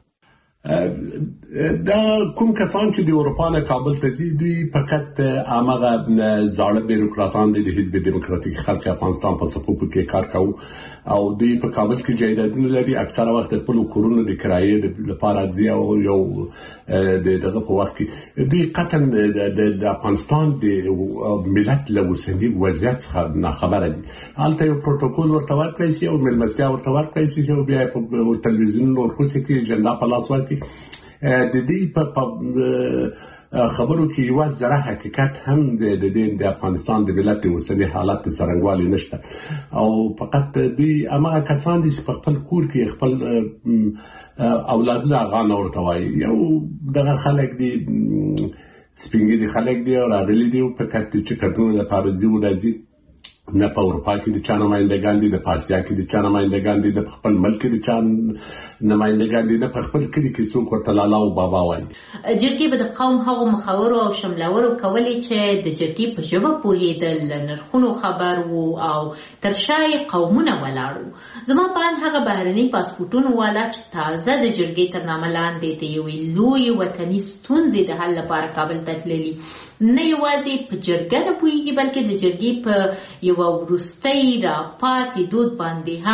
Speaker 11: دا کوم کسان چې د اروپا نه کابل ته ځي دوی فقط هغه زاړه بیروکراتان دي د حزب دموکراتیک خلق افغانستان په صفوف کې کار کوي او دوی په کابل کې جایدادونه لري. اکثره وخت خپل کورونه د کرایې لپاره ځي او یو دغه په وخت کې دوی قطعا د افغانستان د ملت له اوسني وضعیت څخه ناخبره دي. هلته یو پروتوکول ورته ورکړی شي او مېلمستیا ورته ورکړی شي او بیا په تلویزیون ورخوسي کې جنډا په لاس ورکړي. د دې په خبرو کې یو ذره حقیقت هم د افغانستان د ملت د اوسني حالت څرنګوالي نشته او فقط دوی هغه کسان دي چې په خپل کور کې خپل اولادونه غان ورته وایي. یو دغه خلک دي سپینګي خلک دي او راغلي دي په کټ چې کټونه لپاره ځي ورځي نه په اروپا کې د چا نمایندګان دي، د پاسیا کې د چا نمایندګان دي، د خپل ملک کې د چا نمایندګان دي، نه په خپل کلی کې څوک ورته لالا او بابا وایي.
Speaker 12: جرګې به د قوم هغو مخاورو او شملورو کولې چې د جرګې په ژبه پوهېدل، نرخونو خبر وو او تر شا یې قومونه ولاړ وو. زما په اند هغه بهرني پاسپورټونو والا چې تازه د جرګې تر نامه لاندې د یوې لویې وطني ستونزې د حل لپاره کابل ته تللي نه یوازې په جرګه نه پوهېږي بلکې د جرګې په یوه وروستۍ راپاتې دود باندې هم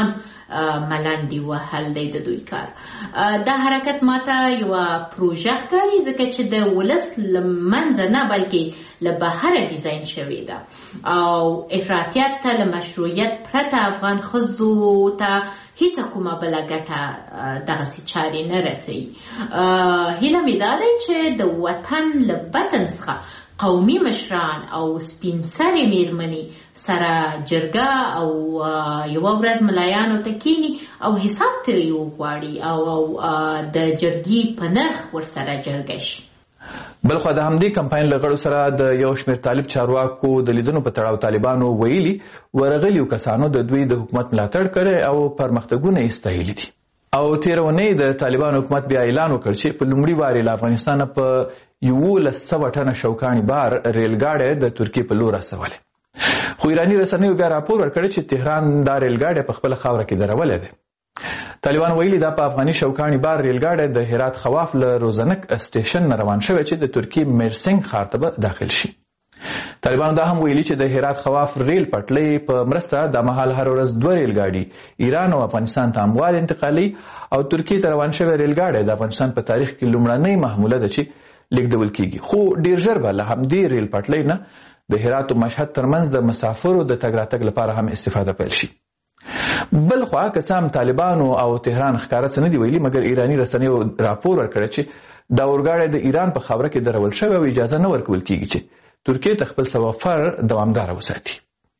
Speaker 12: ملنډې وهل دی د دوی کار. دا حرکت ماته یوه پروژه ښکاري ځکه چې د ولس له منځه نه بلکې له بهره ډیزاین شوې ده او افراطیت ته له مشروعیت پرته افغان ښځو ته هیڅ کومه بله ګټه دغسې چارې نه رسوي. هیله مې دا دی چې د وطن له بطن څخه قومي مشران او سپین سرې میرمنې سره جرګه او یوه ورځ ملایانو ته کینی او حساب ترې وغواړي او د جرګې په نرخ ورسره جرګه شي.
Speaker 5: بلخوا د همدې کمپاین له غړو سره د یو شمېر طالب چارواکو د لیدنو په تړاو طالبانو ویلي ورغلیو کسانو د دوی د حکومت ملاتړ کړی او پرمختګونه یې ستایلي دي. او تېره اونۍ د طالبانو حکومت بیا اعلان وکړ چې په لومړي وارې له افغانستانه په 1100 ټنه شوکاني بار ریلګاډی د ترکیې په لور استولی. خو ایراني رسنیو بیا راپور ورکړی چې تهران دا ریلګاډی په خپله خاوره کې درولی دی. طالبان ویلي دا په افغاني شوکاني بار ریلګاډی د هرات خواف له روزنک سټیشن نه روان شوی چې د ترکیې میرسنګ ښار ته به داخل شي. طالبانو دا هم ویلي چې د هرات خواف ریل پټلۍ په مرسته د مهال هر ورځ 2 ریلګاډي ایران او افغانستان ته اموال انتقالي او ترکیې ته روان شوی ریلګاډی د افغانستان په تاریخ کې لومړنۍ محموله ده چې لیږدول کیږي. خو ډیر ژر به له همدې ریل پټلۍ نه د هرات او مشهد ترمنځ د مسافرو د تګ راتګ لپاره هم استفاده پیل شي. بل خوا که څه هم طالبانو او تهران ښکاره څه نه دي ویلي مګر ایراني رسنیو راپور ورکړی چې دا اورګاډی د ایران په خاوره کې درول شوی او اجازه نه ورکول کیږي چې ترکیې ته خپل سفر دوامداره وساتي.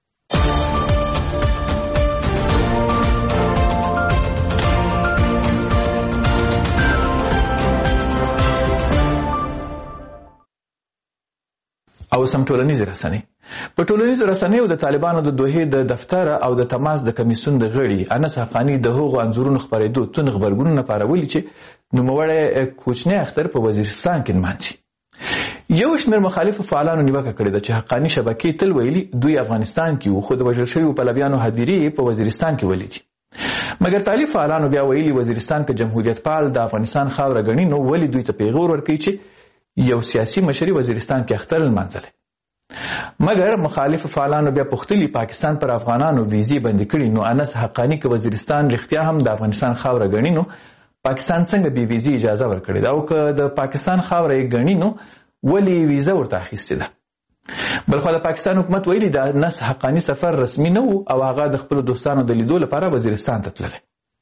Speaker 5: او سم ټولنیز رسنۍ په ټولنیزو رسنیو د طالبانو د دوحې د دفتر او د تماس د کمیسیون د غړي انس حقانی د هغو انځورونو خپرېدو تون خبرګونونه پارولي چې نوموړی کوچنی اختر په وزیرستان کې نمانځي. یو شمېر مخالفو فعالانو نیوکه کړې ده چې حقانی شبکې تل ویلي دوی افغانستان کې وو خو د وژل شویو پلویانو هدیرې په وزیرستان کې ولیدي. مګر طالب فعالانو بیا ویلي وزیرستان که جمهوریت پال د افغانستان خاوره ګڼي نو ولې دوی ته پیغور ورکوي چې یو سیاسي مشري وزیرستان کې اختر لمانځلی. مګر مخالف فعالانو بیا پوښتلي پاکستان پر افغانانو ویزې بندي کړي نو انس حقانی که وزیرستان رښتیا هم د افغانستان خاوره ګڼي نو پاکستان څنګه بې ویزې اجازه ورکړې ده او که د پاکستان خاوره یې ګڼي نو ولې ویزه ورته اخیستې ده. بلخوا د پاکستان حکومت ویلي د انس حقانی سفر رسمي نه و او هغه د خپلو دوستانو د لیدو لپاره وزیرستان ته تللی.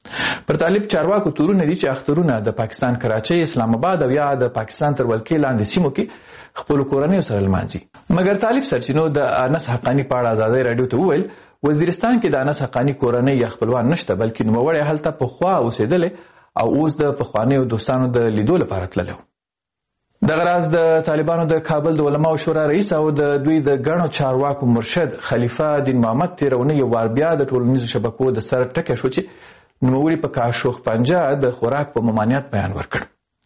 Speaker 5: پر طالب چارواکو تورونه دي چې اخترونه د پاکستان کراچۍ اسلام آباد او یا د پاکستان تر ولکې لاندې سیمو کې خپلو کورنیو سره لمانځي. مګر طالب سرچینو د انس حقانی په اړه ازادۍ راډیو ته وویل وزیرستان کې د انس حقانی کورنۍ یا خپلوان نشته بلکې نوموړی هلته پخوا اوسېدلی او اوس د پخوانیو دوستانو د لیدو لپاره تللی و. دغه راز د طالبانو د کابل د علماو شورا رئیس او د دوی د ګڼو چارواکو مرشد خلیفه دین محمد تېره اونۍ یو وار بیا د ټولنیزو شبکو د سر ټکی شو چې نوموړي په کاشوغ پنجه د خوراک په ممانعت بیان ورکړ.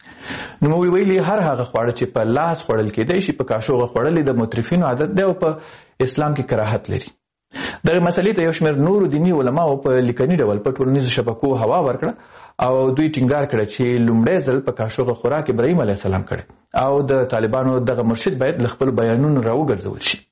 Speaker 5: نوموړي ویلي هر هغه خواړه چې په لاس خوړل کېدی شي په کاشوغه خوړل د مترفینو عادت دی او په اسلام کې کراهت لري. دغه مسلې ته یو شمېر نورو دیني علماو په لیکني ډول په ټولنیزو شبکو هوا ورکړه او دوی ټینګار کړه چې لومړی ځل په کاشوغه خوراک ابراهیم علیه السلام کړی او د طالبانو دغه مرشد باید له خپلو بیانونو راوګرځول شي.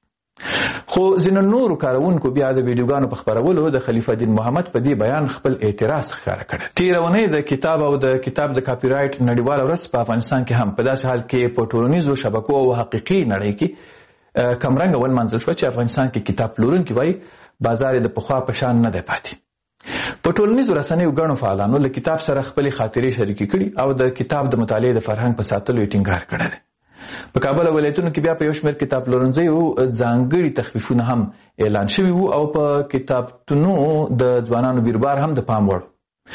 Speaker 5: خو ځینو نورو کاروونکو بیا د ویډیوګانو په خپرولو د خلیفه دین محمد په دې بیان خپل اعتراض ښکاره کړی. تېره اونۍ د کتاب او د کتاب د کاپي رایټ نړیواله ورځ په افغانستان کې هم په داسې حال کې په ټولنیزو شبکو او حقیقي نړۍ کې کمرنګه ولمانځل شوه چې افغانستان کې کتاب پلورونکي وایي بازار یې د پخوا په شان نه دی پاتې. په ټولنیزو رسنیو ګڼو فعالانو له کتاب سره خپلې خاطرې شریکې کړي او د کتاب د مطالعې د فرهنګ په ساتلو یې ټینګار کړی دی. په کابل ولایتونو کې بیا په یو شمېر کتاب پلورنځیو ځانګړي تخفیفونه هم اعلان شوي وو او په کتابتونو د ځوانانو بیربار هم د پام وړ.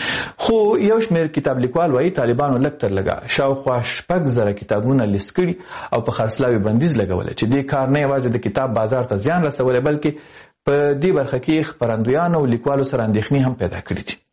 Speaker 5: خو یو شمېر کتاب لیکوال وایي طالبانو لږ تر لږه شاوخوا 6,000 کتابونه لیست کړي او په خرڅلاو یې بندیز لګولی چې دې کار نه یوازې د کتاب بازار ته زیان رسولی بلکې په دې برخه کې خپرندویانو او لیکوالو سره اندېښنې هم پیدا کړي دي.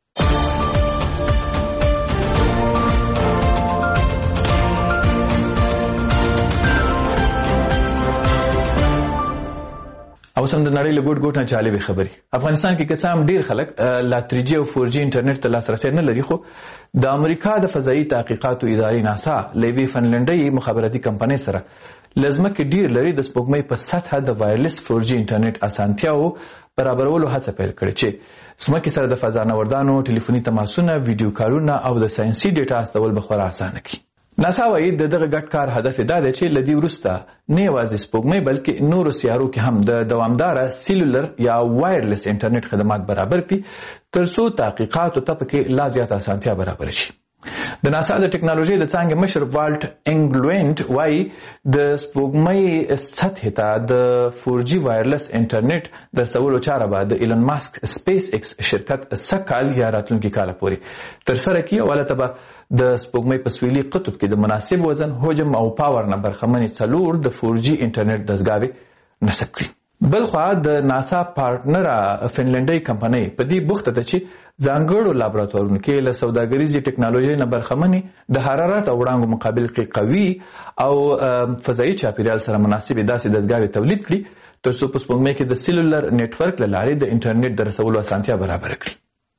Speaker 5: او سم د نړۍ له ګوټ ګوټ نه جالبې خبرې. افغانستان کې که څه هم ډېر خلک لا 3G او 4G انټرنیټ ته لاسرسی نه لري خو د امریکا د فضایي تحقیقاتو ادارې ناسا له یوې فنلنډۍ مخابراتي کمپنۍ سره له ځمکې ډېر لرې د سپوږمۍ په سطحه د وایرلیس 4G انټرنیټ اسانتیاو برابرولو هڅه پیل کړې چې ځمکې سره د فضانوردانو ټلیفوني تماسونه، ویډیو کالونه او د ساينسي ډیټا استول به خورا اسانه کړي. ناسا وايي دغه ګډ کار هدف دا دی چې لدی ورسته نه یوازې سپوږمۍ بلکې نورو سیارو کې هم د دوامداره سیلولر یا وایرلس انټرنیټ خدمات برابر کړي ترڅو تحقیقاتو ته پکې لا زیاته اسانتیا برابر شي. د ناسا د ټکنالوژي د څانګې مشر والټ انګلوینډ وايي د سپوږمۍ سطح ته د 4G وایرلس انټرنیټ د رسولو چاره به د ایلن ماسک سپیس ایکس شرکت سکهال یا راتلونکي کال پورې ترسره کړي. ولته به د سپوږمۍ په سویلي قطب کې د مناسب وزن، حجم او پاور نه برخمنې 4 د 4G انټرنیټ دستګاوې نصب کړي. بلخوا د ناسا پارټنره فنلنډي کمپنۍ په دې بوخته ده چې ځانګړو لابراتوارونو کې له سوداګریزي ټکنالوژي نه برخمنې د حرارت او وړانګو مقابل کې قوي او فضایي چاپیریال سره مناسبې داسې دستګاوې تولید کړي ترڅو په سپوږمۍ کې د سیلولر نیټورک له لارې د انټرنیټ د رسولو اسانتیا برابر کړي.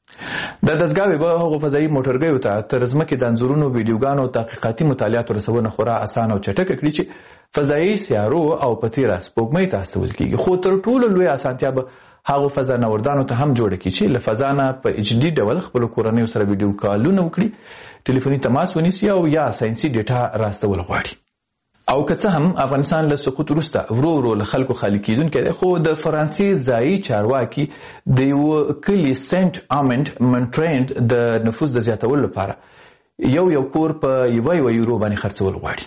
Speaker 5: دا دستګاوې به هغو فضایي موټرګیو ته تر ځمکې د انځورونو، ویډیوګانو او تحقیقاتي مطالعاتو رسونه خورا اسانه او چټکه کړي چې فضایي سیارو او په تیره سپوږمۍ ته استول کېږي. خو تر ټولو لوی اسانتیا به هغو فضانوردانو ته هم جوړه کړي چې له فضا نه په HD ډول خپلو کورنیو سره ویډیو کالونه وکړي، ټلیفوني تماس ونیسي او یا ساینسي ډیټا راستول غواړي. او که څه هم افغانستان له سقوط وروسته ورو ورو له خلکو خالي کېدونکی دی، خو د فرانسې ځایي چارواکي د یوه کلي سینټ آمنډ منټرینډ د نفوس د زیاتولو لپاره یو کور په یوه یورو باندې خرڅول غواړي.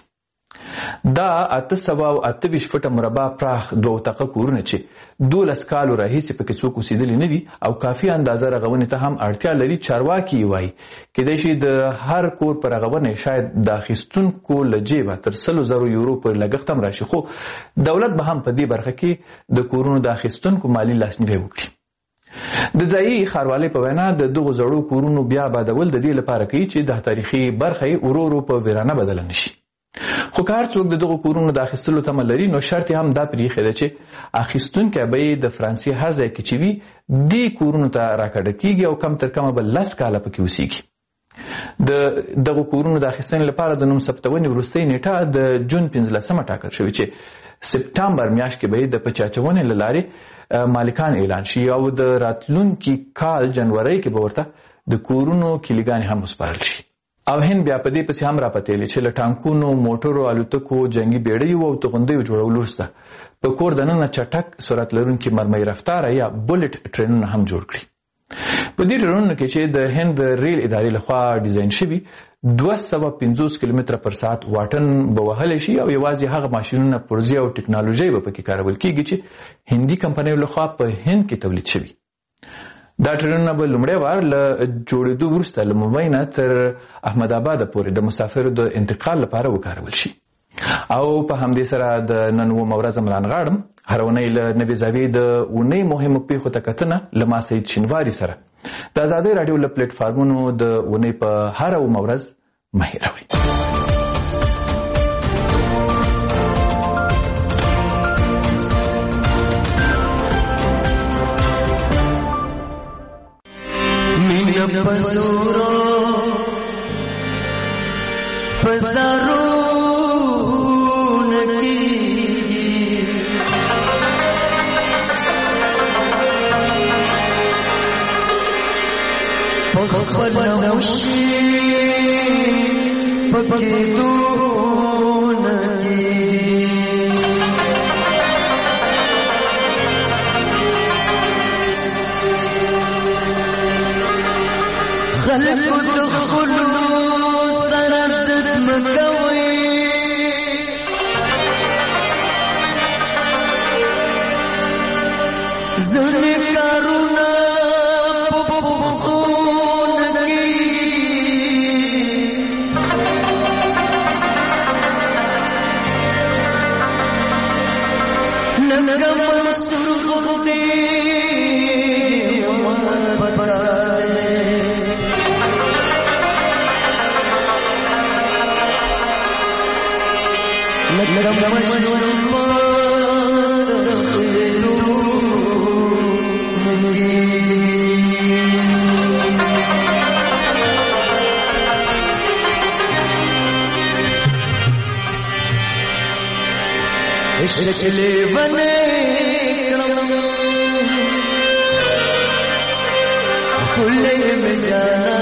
Speaker 5: دا 828 فټه مربع پراخ 2 طاقه کورونه چې 12 کالو راهیسې پکې څوک اوسېدلي نه دي او کافي اندازه رغونې ته هم اړتیا لري. چارواکي وایي کېدای شي د هر کور پر رغونه شاید د اخیستونکو له جیبه تر 100,000 یورو پر لګښت هم راشي، خو دولت به هم په دې برخه کې د کورونو د اخیستونکو مالي لاسنیوی وکړي. د ځایي ښاروالۍ په وینا د دغو زړو کورونو بیا آبادول د دې لپاره کوي چې د تاریخي برخه یې ورو ورو په ویرانه بدله نشي. خو که هر څوک د دغو کورونو د اخیستلو تمه لري نو شرط هم دا پرېښی دی چې اخیستونکی به یې د فرانسې هر ځای کې چې وي دې کورونو ته راکډه کېږي او کم تر کمه به 10 کاله پکې اوسېږي. د دغو کورونو د اخیستنې لپاره د نوم ثبتونې وروستۍ نیټه د جون 15 ټاکل شوې چې سپټمبر میاشت کې به یې د پچاچونې له لارې مالکان اعلان شي او د راتلونکي کال جنورۍ کې به ورته د کورونو کلیګانې هم وسپارل شي. او هند بیا په دې پسې هم راپتېلې چې له ټانکونو، موټرو، الوتکو، جنګي بیړیو او توغندیو جوړولو وروسته په کور دننه چټک سرعت لرونکي مرمۍ رفتاره یا بولټ ټرینونه هم جوړ کړي. په دې ټرینونو کې چې د هند ریل ادارې لخوا ډیزاین شوي 250 کیلومتره پر ساعت واټن به وهلی شي او یوازې هغه ماشینونه، پرزې او ټکنالوژي به پکې کارول کېږي چې هندي کمپنیو لخوا په هند کې تولید شوي. دا ټرینونه به لومړی وار له جوړېدو وروسته له ممبۍ نه تر احمد آباد پورې د مسافرو د انتقال لپاره وکارول شي. او په همدې سره د نن اومه ورځ ملان غاړم هر اونۍ له نوې زاویې د اونۍ مهمو پیښو ته کتنه له ما سید شینواري سره د ازادۍ راډیو له پلیټفارمونو د اونۍ په هر اومه ورځ مه هېروئ.
Speaker 18: پزورو پزارون کی پخپل نوشی پکیدون کی خلق دخلو سردد مکوی زنی کارونا پخون کی ننگا منصور دی شکل بنے जाना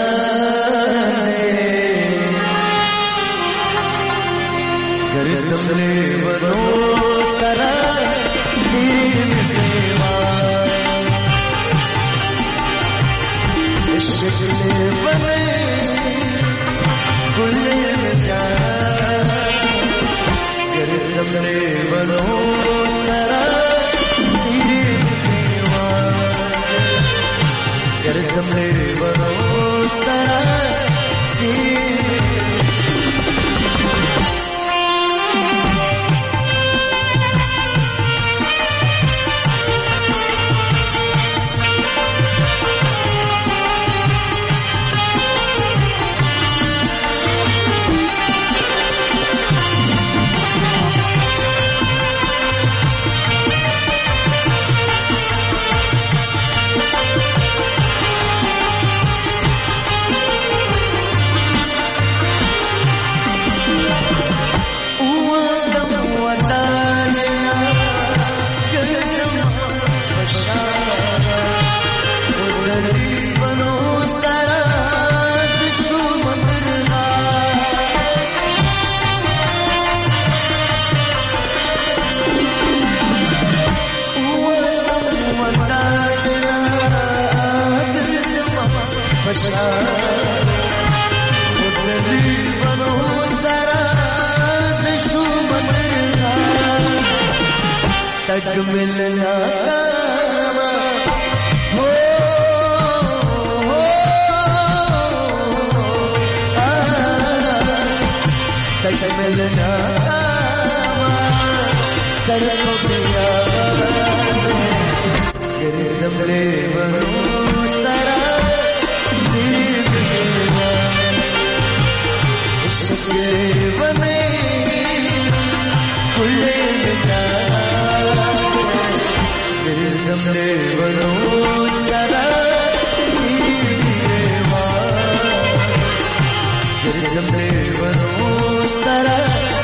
Speaker 18: घर सबले बनो करा दिल देवा इश्क बने गुले जाना घर सबले बनो करा दिल देवा घर सबले बनो करा तक मिलना हो तक मिलना कर लो दिया दमरे बनो सारा इश्क बने खुले दमरे बनो सारा दमरे बनो सारा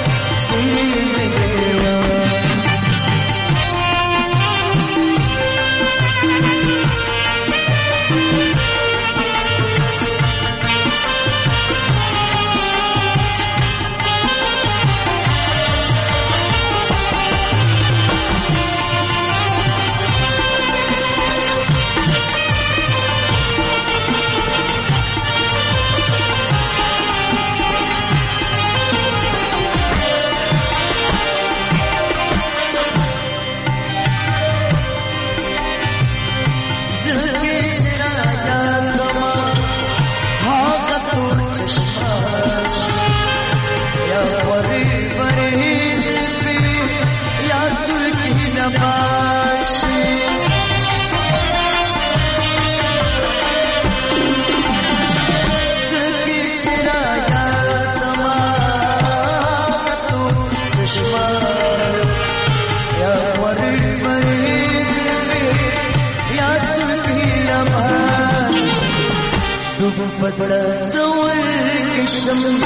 Speaker 18: تصور الشمس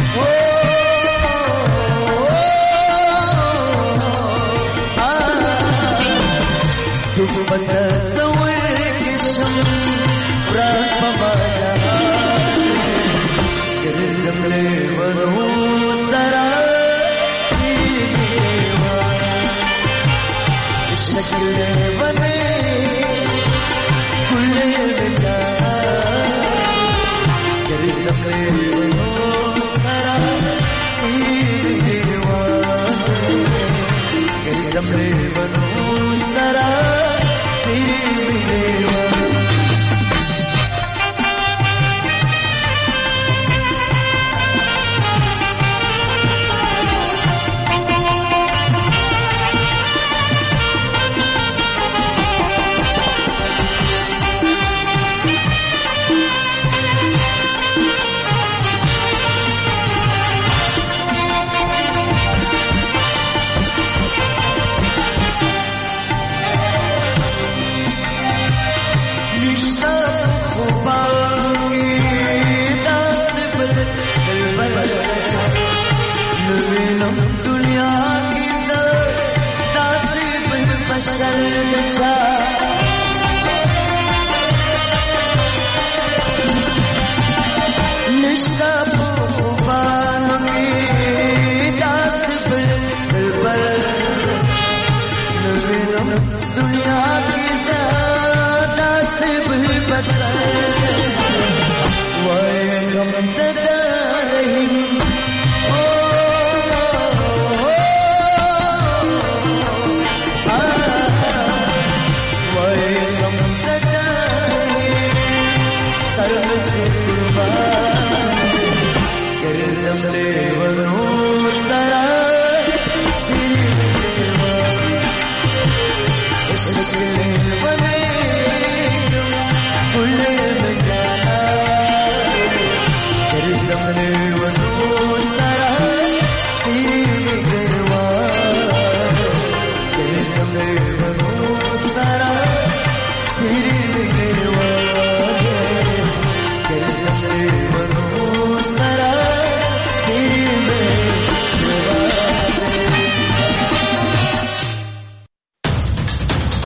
Speaker 18: تصور الشمس راح ما جاء الزمن بنو ترى الشكل بني كل الرجال रिश्ता बानगी दास बिलबर नवीनम दुनिया की दास बिलबर वाय गम सदा रही When